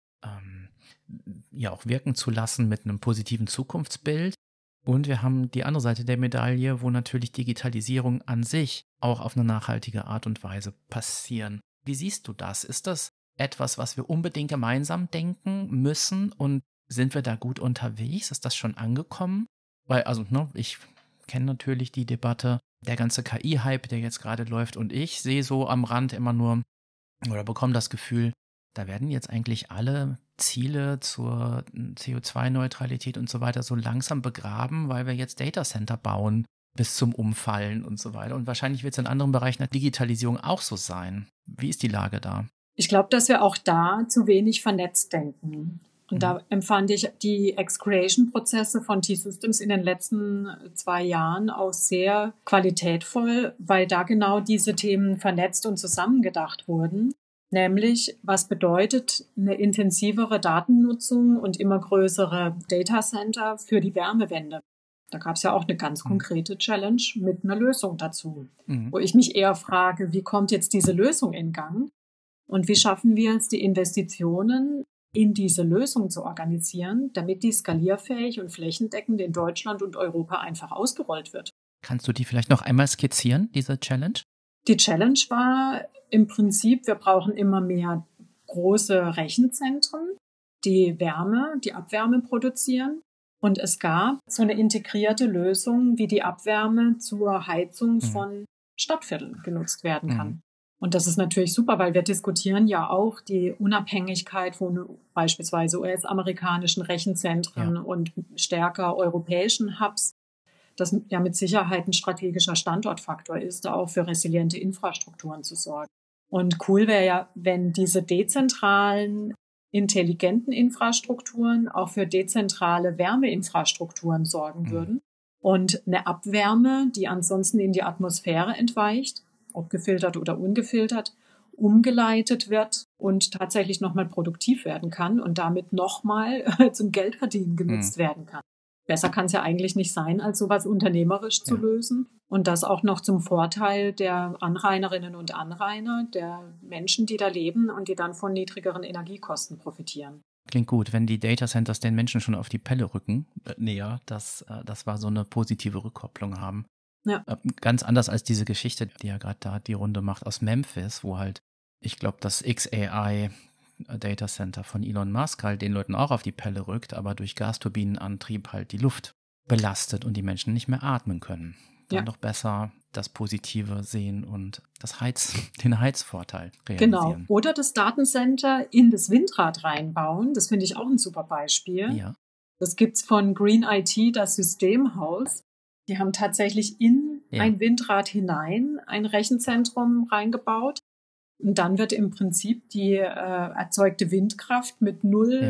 ja auch wirken zu lassen mit einem positiven Zukunftsbild. Und wir haben die andere Seite der Medaille, wo natürlich Digitalisierung an sich auch auf eine nachhaltige Art und Weise passieren. Wie siehst du das? Ist das etwas, was wir unbedingt gemeinsam denken müssen und sind wir da gut unterwegs? Ist das schon angekommen? Weil, also, ich kenne natürlich die Debatte, der ganze KI-Hype, der jetzt gerade läuft, und ich sehe so am Rand immer nur oder bekomme das Gefühl, da werden jetzt eigentlich alle Ziele zur CO2-Neutralität und so weiter so langsam begraben, weil wir jetzt Datacenter bauen bis zum Umfallen und so weiter. Und wahrscheinlich wird es in anderen Bereichen der Digitalisierung auch so sein. Wie ist die Lage da? Ich glaube, dass wir auch da zu wenig vernetzt denken. Und da empfand ich die Ex-Creation-Prozesse von T-Systems in den letzten 2 Jahren auch sehr qualitätvoll, weil da genau diese Themen vernetzt und zusammengedacht wurden. Nämlich, was bedeutet eine intensivere Datennutzung und immer größere Datacenter für die Wärmewende? Da gab es ja auch eine ganz konkrete Challenge mit einer Lösung dazu, wo ich mich eher frage, wie kommt jetzt diese Lösung in Gang? Und wie schaffen wir es, die Investitionen in diese Lösung zu organisieren, damit die skalierfähig und flächendeckend in Deutschland und Europa einfach ausgerollt wird? Kannst du die vielleicht noch einmal skizzieren, diese Challenge? Die Challenge war im Prinzip, wir brauchen immer mehr große Rechenzentren, die Abwärme produzieren. Und es gab so eine integrierte Lösung, wie die Abwärme zur Heizung von Stadtvierteln genutzt werden kann. Und das ist natürlich super, weil wir diskutieren ja auch die Unabhängigkeit von beispielsweise US-amerikanischen Rechenzentren und stärker europäischen Hubs, das ja mit Sicherheit ein strategischer Standortfaktor ist, auch für resiliente Infrastrukturen zu sorgen. Und cool wäre ja, wenn diese dezentralen, intelligenten Infrastrukturen auch für dezentrale Wärmeinfrastrukturen sorgen würden und eine Abwärme, die ansonsten in die Atmosphäre entweicht, ob gefiltert oder ungefiltert, umgeleitet wird und tatsächlich nochmal produktiv werden kann und damit nochmal zum Geldverdienen genutzt werden kann. besser kann es ja eigentlich nicht sein, als sowas unternehmerisch zu lösen. Und das auch noch zum Vorteil der Anrainerinnen und Anrainer, der Menschen, die da leben und die dann von niedrigeren Energiekosten profitieren. Klingt gut, wenn die Data Centers den Menschen schon auf die Pelle rücken, näher, das war so eine positive Rückkopplung haben. Ja. Ganz anders als diese Geschichte, die ja gerade da die Runde macht aus Memphis, wo halt, ich glaube, das XAI Data Center von Elon Musk halt den Leuten auch auf die Pelle rückt, aber durch Gasturbinenantrieb halt die Luft belastet und die Menschen nicht mehr atmen können. Dann doch besser das Positive sehen und den Heizvorteil realisieren. Genau. Oder das Datencenter in das Windrad reinbauen. Das finde ich auch ein super Beispiel. Ja. Das gibt's von Green IT, das Systemhaus. Die haben tatsächlich in ein Windrad hinein ein Rechenzentrum reingebaut. Und dann wird im Prinzip die erzeugte Windkraft mit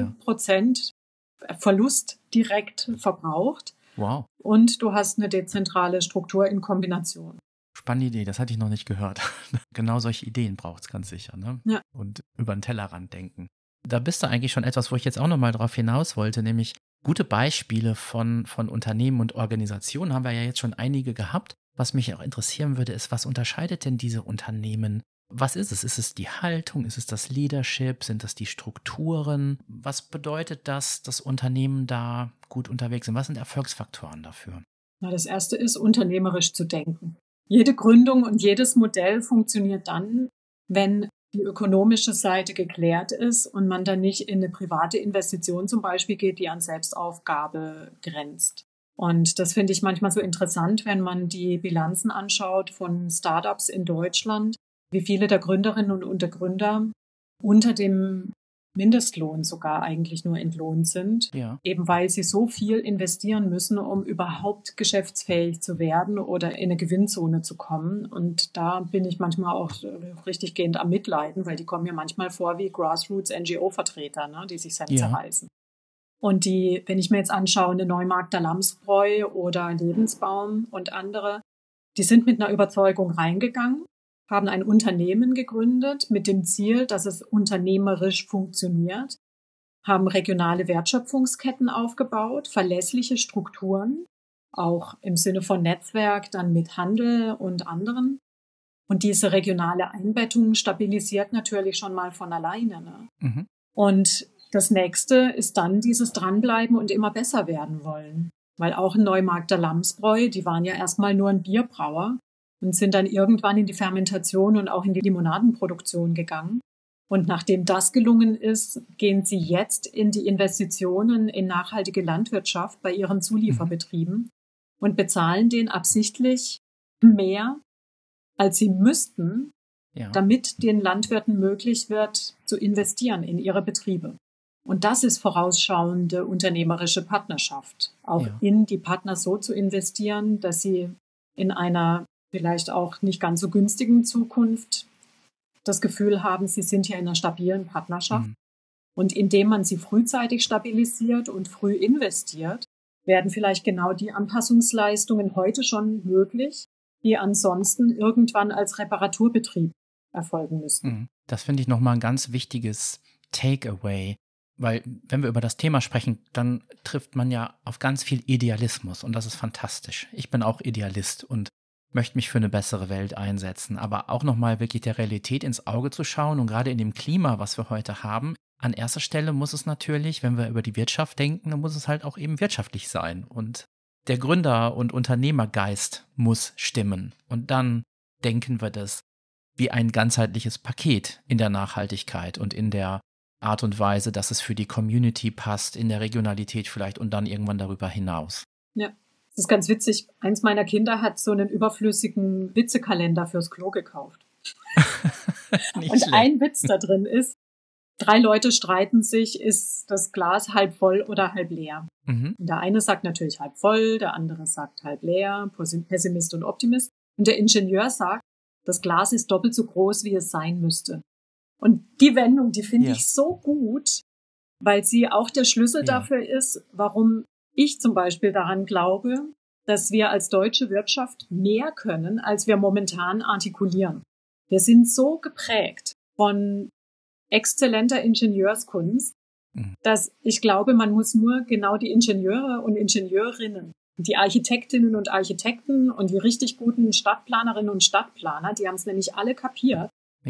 0% Verlust direkt verbraucht. Wow. Und du hast eine dezentrale Struktur in Kombination. Spannende Idee, das hatte ich noch nicht gehört. Genau solche Ideen braucht es ganz sicher, ne? Ja. Und über den Tellerrand denken. Da bist du eigentlich schon etwas, wo ich jetzt auch nochmal drauf hinaus wollte, nämlich gute Beispiele von Unternehmen und Organisationen haben wir ja jetzt schon einige gehabt. Was mich auch interessieren würde, ist, was unterscheidet denn diese Unternehmen? Was ist es? Ist es die Haltung? Ist es das Leadership? Sind das die Strukturen? Was bedeutet das, dass Unternehmen da gut unterwegs sind? Was sind Erfolgsfaktoren dafür? Na, das erste ist, unternehmerisch zu denken. Jede Gründung und jedes Modell funktioniert dann, wenn die ökonomische Seite geklärt ist und man dann nicht in eine private Investition zum Beispiel geht, die an Selbstaufgabe grenzt. Und das finde ich manchmal so interessant, wenn man die Bilanzen anschaut von Startups in Deutschland, wie viele der Gründerinnen und der Gründer unter dem Mindestlohn sogar eigentlich nur entlohnt sind, eben weil sie so viel investieren müssen, um überhaupt geschäftsfähig zu werden oder in eine Gewinnzone zu kommen. Und da bin ich manchmal auch richtig gehend am Mitleiden, weil die kommen mir manchmal vor wie Grassroots-NGO-Vertreter, ne, die sich selbst zerreißen. Und wenn ich mir jetzt anschaue, eine Neumarkter Lamsbräu oder Lebensbaum und andere, die sind mit einer Überzeugung reingegangen, haben ein Unternehmen gegründet mit dem Ziel, dass es unternehmerisch funktioniert, haben regionale Wertschöpfungsketten aufgebaut, verlässliche Strukturen, auch im Sinne von Netzwerk, dann mit Handel und anderen. Und diese regionale Einbettung stabilisiert natürlich schon mal von alleine. Ne? Mhm. Und das nächste ist dann dieses Dranbleiben und immer besser werden wollen. Weil auch ein Neumarkter Lamsbräu, die waren ja erstmal nur ein Bierbrauer und sind dann irgendwann in die Fermentation und auch in die Limonadenproduktion gegangen. Und nachdem das gelungen ist, gehen sie jetzt in die Investitionen in nachhaltige Landwirtschaft bei ihren Zulieferbetrieben und bezahlen denen absichtlich mehr, als sie müssten, damit den Landwirten möglich wird, zu investieren in ihre Betriebe. Und das ist vorausschauende unternehmerische Partnerschaft. Auch in die Partner so zu investieren, dass sie in einer vielleicht auch nicht ganz so günstigen Zukunft das Gefühl haben, sie sind hier in einer stabilen Partnerschaft. Mhm. Und indem man sie frühzeitig stabilisiert und früh investiert, werden vielleicht genau die Anpassungsleistungen heute schon möglich, die ansonsten irgendwann als Reparaturbetrieb erfolgen müssten. Das finde ich nochmal ein ganz wichtiges Takeaway. Weil wenn wir über das Thema sprechen, dann trifft man ja auf ganz viel Idealismus und das ist fantastisch. Ich bin auch Idealist und möchte mich für eine bessere Welt einsetzen, aber auch nochmal wirklich der Realität ins Auge zu schauen und gerade in dem Klima, was wir heute haben, an erster Stelle muss es natürlich, wenn wir über die Wirtschaft denken, dann muss es halt auch eben wirtschaftlich sein und der Gründer- und Unternehmergeist muss stimmen und dann denken wir das wie ein ganzheitliches Paket in der Nachhaltigkeit und in der Art und Weise, dass es für die Community passt, in der Regionalität vielleicht und dann irgendwann darüber hinaus. Ja, das ist ganz witzig. Eins meiner Kinder hat so einen überflüssigen Witzekalender fürs Klo gekauft. Und schlecht. Ein Witz da drin ist, 3 Leute streiten sich, ist das Glas halb voll oder halb leer. Mhm. Der eine sagt natürlich halb voll, der andere sagt halb leer, Pessimist und Optimist. Und der Ingenieur sagt, das Glas ist doppelt so groß, wie es sein müsste. Und die Wendung, die finde ich so gut, weil sie auch der Schlüssel dafür ist, warum ich zum Beispiel daran glaube, dass wir als deutsche Wirtschaft mehr können, als wir momentan artikulieren. Wir sind so geprägt von exzellenter Ingenieurskunst, dass ich glaube, man muss nur genau die Ingenieure und Ingenieurinnen, die Architektinnen und Architekten und die richtig guten Stadtplanerinnen und Stadtplaner, die haben es nämlich alle kapiert,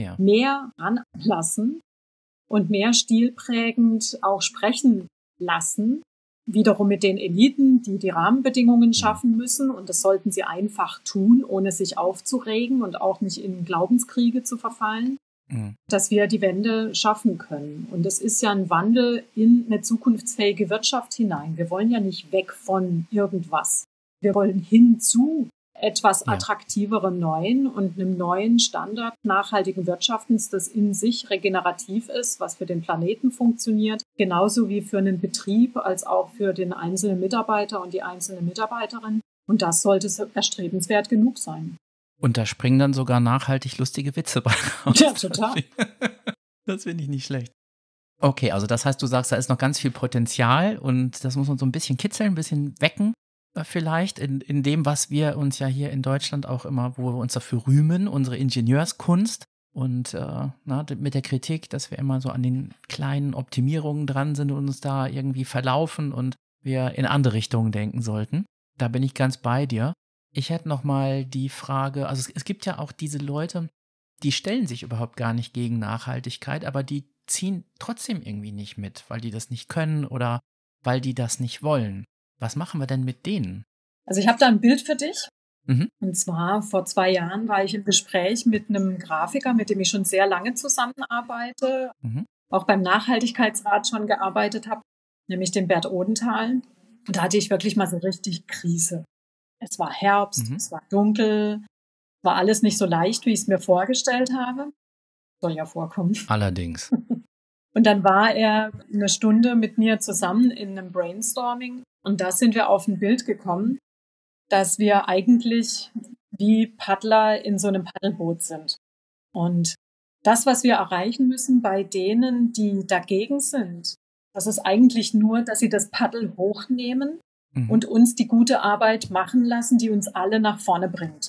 mehr ranlassen und mehr stilprägend auch sprechen lassen, wiederum mit den Eliten, die die Rahmenbedingungen schaffen müssen. Und das sollten sie einfach tun, ohne sich aufzuregen und auch nicht in Glaubenskriege zu verfallen, dass wir die Wende schaffen können. Und es ist ja ein Wandel in eine zukunftsfähige Wirtschaft hinein. Wir wollen ja nicht weg von irgendwas. Wir wollen hin zu etwas attraktiverem Neuen und einem neuen Standard nachhaltigen Wirtschaftens, das in sich regenerativ ist, was für den Planeten funktioniert, genauso wie für einen Betrieb als auch für den einzelnen Mitarbeiter und die einzelne Mitarbeiterin. Und das sollte erstrebenswert genug sein. Und da springen dann sogar nachhaltig lustige Witze bei raus. Ja, total. Das finde ich nicht schlecht. Okay, also das heißt, du sagst, da ist noch ganz viel Potenzial und das muss man so ein bisschen kitzeln, ein bisschen wecken vielleicht in dem, was wir uns ja hier in Deutschland auch immer, wo wir uns dafür rühmen, unsere Ingenieurskunst und mit der Kritik, dass wir immer so an den kleinen Optimierungen dran sind und uns da irgendwie verlaufen und wir in andere Richtungen denken sollten. Da bin ich ganz bei dir. Ich hätte noch mal die Frage, also es gibt ja auch diese Leute, die stellen sich überhaupt gar nicht gegen Nachhaltigkeit, aber die ziehen trotzdem irgendwie nicht mit, weil die das nicht können oder weil die das nicht wollen. Was machen wir denn mit denen? Also ich habe da ein Bild für dich. Und zwar vor 2 Jahren war ich im Gespräch mit einem Grafiker, mit dem ich schon sehr lange zusammenarbeite, auch beim Nachhaltigkeitsrat schon gearbeitet habe, nämlich den Bert Odenthal. Und da hatte ich wirklich mal so richtig Krise. Es war Herbst, es war dunkel, war alles nicht so leicht, wie ich es mir vorgestellt habe. Soll ja vorkommen. Allerdings. Und dann war er eine Stunde mit mir zusammen in einem Brainstorming. Und da sind wir auf ein Bild gekommen, dass wir eigentlich wie Paddler in so einem Paddelboot sind. Und das, was wir erreichen müssen bei denen, die dagegen sind, das ist eigentlich nur, dass sie das Paddel hochnehmen und uns die gute Arbeit machen lassen, die uns alle nach vorne bringt.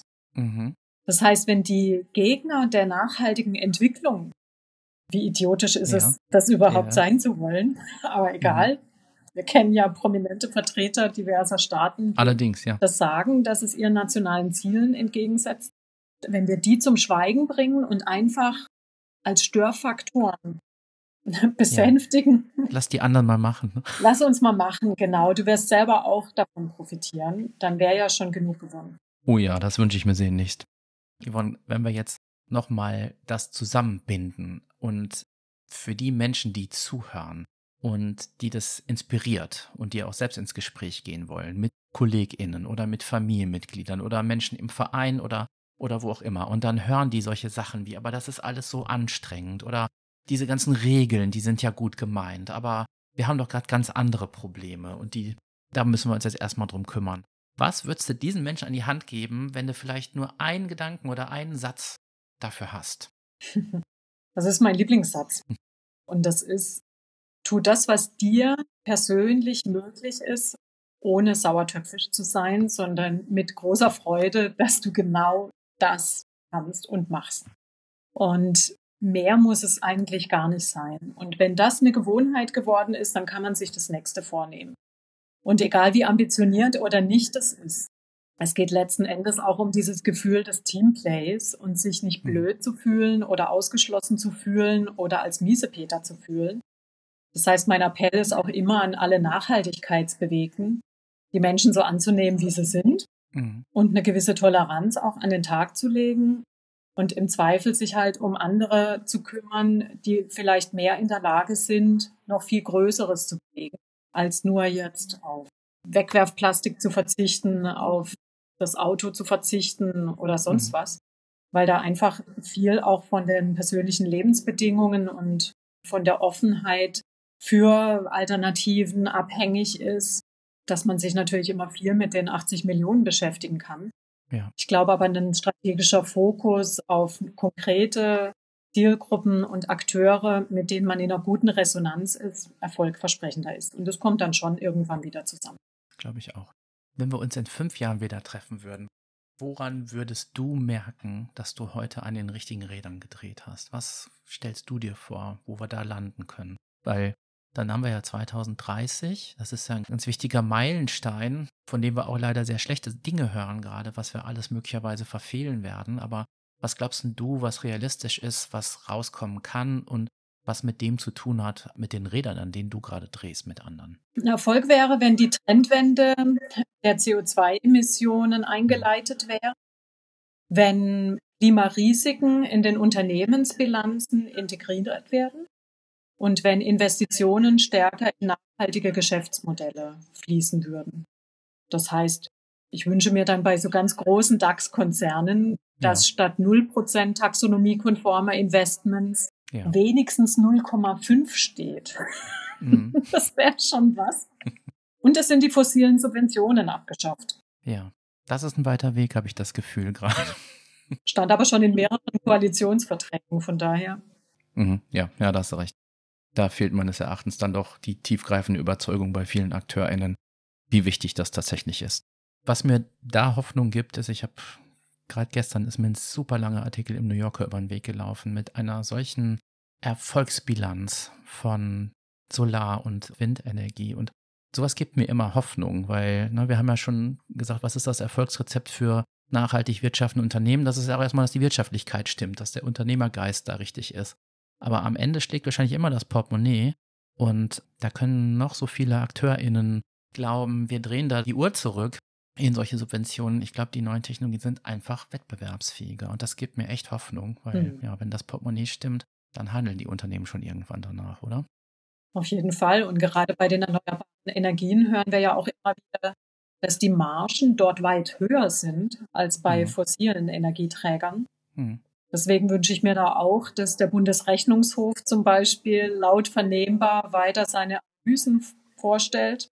Das heißt, wenn die Gegner der nachhaltigen Entwicklung, wie idiotisch ist es, das überhaupt sein zu wollen, aber egal, wir kennen ja prominente Vertreter diverser Staaten, die das sagen, dass es ihren nationalen Zielen entgegensetzt. Wenn wir die zum Schweigen bringen und einfach als Störfaktoren besänftigen. Ja. Lass die anderen mal machen. Lass uns mal machen, genau. Du wirst selber auch davon profitieren. Dann wäre ja schon genug gewonnen. Oh ja, das wünsche ich mir sehnlichst. Yvonne, wenn wir jetzt nochmal das zusammenbinden und für die Menschen, die zuhören und die das inspiriert und die auch selbst ins Gespräch gehen wollen, mit KollegInnen oder mit Familienmitgliedern oder Menschen im Verein oder wo auch immer. Und dann hören die solche Sachen wie, aber das ist alles so anstrengend oder diese ganzen Regeln, die sind ja gut gemeint, aber wir haben doch gerade ganz andere Probleme und da müssen wir uns jetzt erstmal drum kümmern. Was würdest du diesen Menschen an die Hand geben, wenn du vielleicht nur einen Gedanken oder einen Satz dafür hast? Das ist mein Lieblingssatz. Und das ist, tu das, was dir persönlich möglich ist, ohne sauertöpfisch zu sein, sondern mit großer Freude, dass du genau das kannst und machst. Und mehr muss es eigentlich gar nicht sein. Und wenn das eine Gewohnheit geworden ist, dann kann man sich das nächste vornehmen. Und egal wie ambitioniert oder nicht das ist, es geht letzten Endes auch um dieses Gefühl des Teamplays und sich nicht blöd zu fühlen oder ausgeschlossen zu fühlen oder als Miesepeter zu fühlen. Das heißt, mein Appell ist auch immer an alle Nachhaltigkeitsbewegten, die Menschen so anzunehmen, wie sie sind und eine gewisse Toleranz auch an den Tag zu legen und im Zweifel sich halt um andere zu kümmern, die vielleicht mehr in der Lage sind, noch viel Größeres zu bewegen, als nur jetzt auf Wegwerfplastik zu verzichten, auf das Auto zu verzichten oder sonst was, weil da einfach viel auch von den persönlichen Lebensbedingungen und von der Offenheit für Alternativen abhängig ist, dass man sich natürlich immer viel mit den 80 Millionen beschäftigen kann. Ja. Ich glaube aber, ein strategischer Fokus auf konkrete Zielgruppen und Akteure, mit denen man in einer guten Resonanz ist, erfolgversprechender ist. Und das kommt dann schon irgendwann wieder zusammen. Glaube ich auch. Wenn wir uns in 5 Jahren wieder treffen würden, woran würdest du merken, dass du heute an den richtigen Rädern gedreht hast? Was stellst du dir vor, wo wir da landen können? Weil Dann haben wir ja 2030. Das ist ja ein ganz wichtiger Meilenstein, von dem wir auch leider sehr schlechte Dinge hören gerade, was wir alles möglicherweise verfehlen werden. Aber was glaubst denn du, was realistisch ist, was rauskommen kann und was mit dem zu tun hat, mit den Rädern, an denen du gerade drehst mit anderen? Ein Erfolg wäre, wenn die Trendwende der CO2-Emissionen eingeleitet wäre, wenn Klimarisiken in den Unternehmensbilanzen integriert werden und wenn Investitionen stärker in nachhaltige Geschäftsmodelle fließen würden. Das heißt, ich wünsche mir dann bei so ganz großen DAX-Konzernen, dass statt 0% taxonomiekonformer Investments wenigstens 0,5 steht. Das wäre schon was. Und es sind die fossilen Subventionen abgeschafft. Ja, das ist ein weiter Weg, habe ich das Gefühl gerade. Stand aber schon in mehreren Koalitionsverträgen, von daher. Ja, da hast du recht. Da fehlt meines Erachtens dann doch die tiefgreifende Überzeugung bei vielen AkteurInnen, wie wichtig das tatsächlich ist. Was mir da Hoffnung gibt, ist, ich habe gerade gestern ist mir ein super langer Artikel im New Yorker über den Weg gelaufen mit einer solchen Erfolgsbilanz von Solar- und Windenergie. Und sowas gibt mir immer Hoffnung, weil wir haben ja schon gesagt, was ist das Erfolgsrezept für nachhaltig wirtschaftende Unternehmen? Das ist ja auch erstmal, dass die Wirtschaftlichkeit stimmt, dass der Unternehmergeist da richtig ist. Aber am Ende schlägt wahrscheinlich immer das Portemonnaie und da können noch so viele AkteurInnen glauben, wir drehen da die Uhr zurück in solche Subventionen. Ich glaube, die neuen Technologien sind einfach wettbewerbsfähiger und das gibt mir echt Hoffnung, weil wenn das Portemonnaie stimmt, dann handeln die Unternehmen schon irgendwann danach, oder? Auf jeden Fall. Und gerade bei den erneuerbaren Energien hören wir ja auch immer wieder, dass die Margen dort weit höher sind als bei fossilen Energieträgern. Deswegen wünsche ich mir da auch, dass der Bundesrechnungshof zum Beispiel laut vernehmbar weiter seine Analysen vorstellt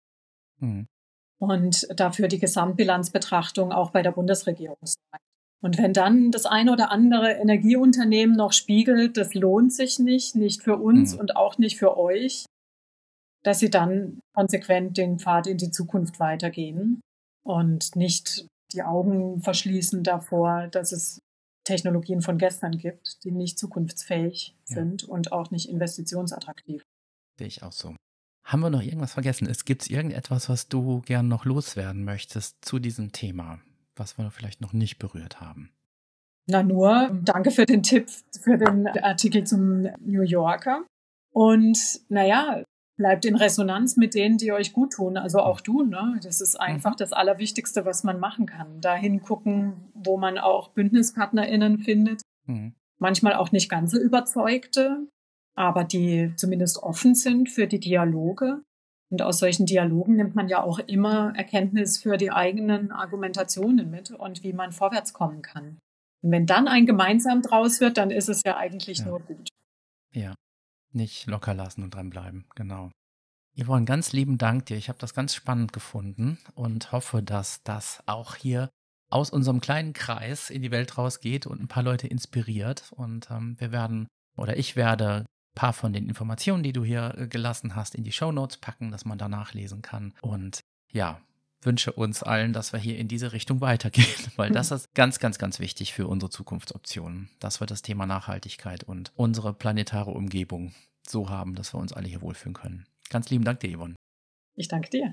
und dafür die Gesamtbilanzbetrachtung auch bei der Bundesregierung zeigt. Und wenn dann das eine oder andere Energieunternehmen noch spiegelt, das lohnt sich nicht für uns und auch nicht für euch, dass sie dann konsequent den Pfad in die Zukunft weitergehen und nicht die Augen verschließen davor, dass es Technologien von gestern gibt, die nicht zukunftsfähig sind und auch nicht investitionsattraktiv. Sehe ich auch so. Haben wir noch irgendwas vergessen? Gibt es irgendetwas, was du gern noch loswerden möchtest zu diesem Thema, was wir vielleicht noch nicht berührt haben? Na nur, danke für den Tipp, für den Artikel zum New Yorker. Und bleibt in Resonanz mit denen, die euch gut tun. Also auch du, ne? Das ist einfach das Allerwichtigste, was man machen kann. Dahin gucken, wo man auch BündnispartnerInnen findet. Manchmal auch nicht ganz so Überzeugte, aber die zumindest offen sind für die Dialoge. Und aus solchen Dialogen nimmt man ja auch immer Erkenntnis für die eigenen Argumentationen mit und wie man vorwärts kommen kann. Und wenn dann ein gemeinsam draus wird, dann ist es ja eigentlich nur gut. Ja. Nicht locker lassen und dranbleiben, genau. Yvonne, ganz lieben Dank dir. Ich habe das ganz spannend gefunden und hoffe, dass das auch hier aus unserem kleinen Kreis in die Welt rausgeht und ein paar Leute inspiriert. Und ich werde ein paar von den Informationen, die du hier gelassen hast, in die Shownotes packen, dass man da nachlesen kann. Und wünsche uns allen, dass wir hier in diese Richtung weitergehen, weil das ist ganz, ganz, ganz wichtig für unsere Zukunftsoptionen, dass wir das Thema Nachhaltigkeit und unsere planetare Umgebung so haben, dass wir uns alle hier wohlfühlen können. Ganz lieben Dank dir, Yvonne. Ich danke dir.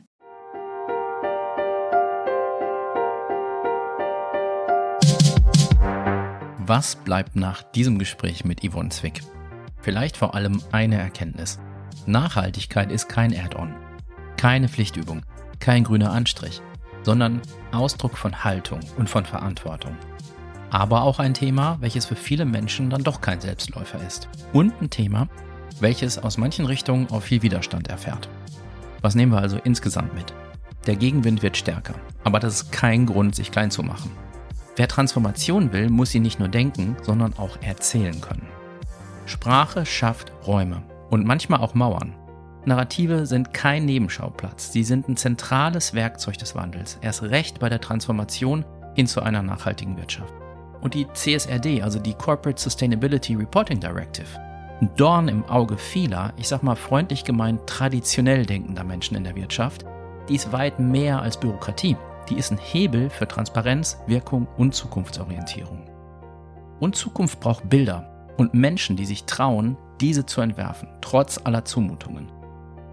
Was bleibt nach diesem Gespräch mit Yvonne Zwick? Vielleicht vor allem eine Erkenntnis. Nachhaltigkeit ist kein Add-on, keine Pflichtübung, kein grüner Anstrich, sondern Ausdruck von Haltung und von Verantwortung. Aber auch ein Thema, welches für viele Menschen dann doch kein Selbstläufer ist. Und ein Thema, welches aus manchen Richtungen auf viel Widerstand erfährt. Was nehmen wir also insgesamt mit? Der Gegenwind wird stärker, aber das ist kein Grund, sich klein zu machen. Wer Transformation will, muss sie nicht nur denken, sondern auch erzählen können. Sprache schafft Räume und manchmal auch Mauern. Narrative sind kein Nebenschauplatz, sie sind ein zentrales Werkzeug des Wandels, erst recht bei der Transformation hin zu einer nachhaltigen Wirtschaft. Und die CSRD, also die Corporate Sustainability Reporting Directive, ein Dorn im Auge vieler, ich sag mal freundlich gemeint, traditionell denkender Menschen in der Wirtschaft, die ist weit mehr als Bürokratie. Die ist ein Hebel für Transparenz, Wirkung und Zukunftsorientierung. Und Zukunft braucht Bilder und Menschen, die sich trauen, diese zu entwerfen, trotz aller Zumutungen.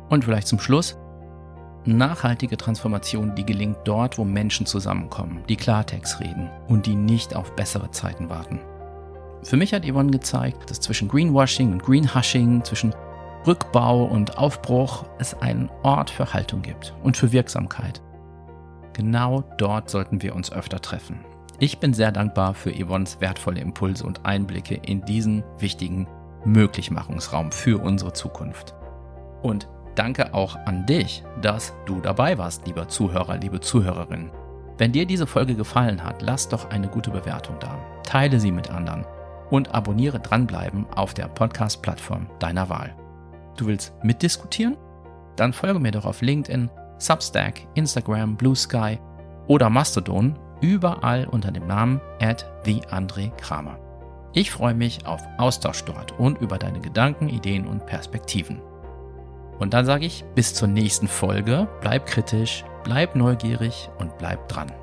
Und vielleicht zum Schluss: Nachhaltige Transformation, die gelingt dort, wo Menschen zusammenkommen, die Klartext reden und die nicht auf bessere Zeiten warten. Für mich hat Yvonne gezeigt, dass zwischen Greenwashing und Greenhushing, zwischen Rückbau und Aufbruch es einen Ort für Haltung gibt und für Wirksamkeit. Genau dort sollten wir uns öfter treffen. Ich bin sehr dankbar für Yvonnes wertvolle Impulse und Einblicke in diesen wichtigen Möglichmachungsraum für unsere Zukunft. Und danke auch an dich, dass du dabei warst, lieber Zuhörer, liebe Zuhörerin. Wenn dir diese Folge gefallen hat, lass doch eine gute Bewertung da. Teile sie mit anderen und abonniere Dranbleiben auf der Podcast-Plattform deiner Wahl. Du willst mitdiskutieren? Dann folge mir doch auf LinkedIn, Substack, Instagram, Blue Sky oder Mastodon, überall unter dem Namen @TheAndreKramer. Ich freue mich auf Austausch dort und über deine Gedanken, Ideen und Perspektiven. Und dann sage ich bis zur nächsten Folge, bleib kritisch, bleib neugierig und bleib dran.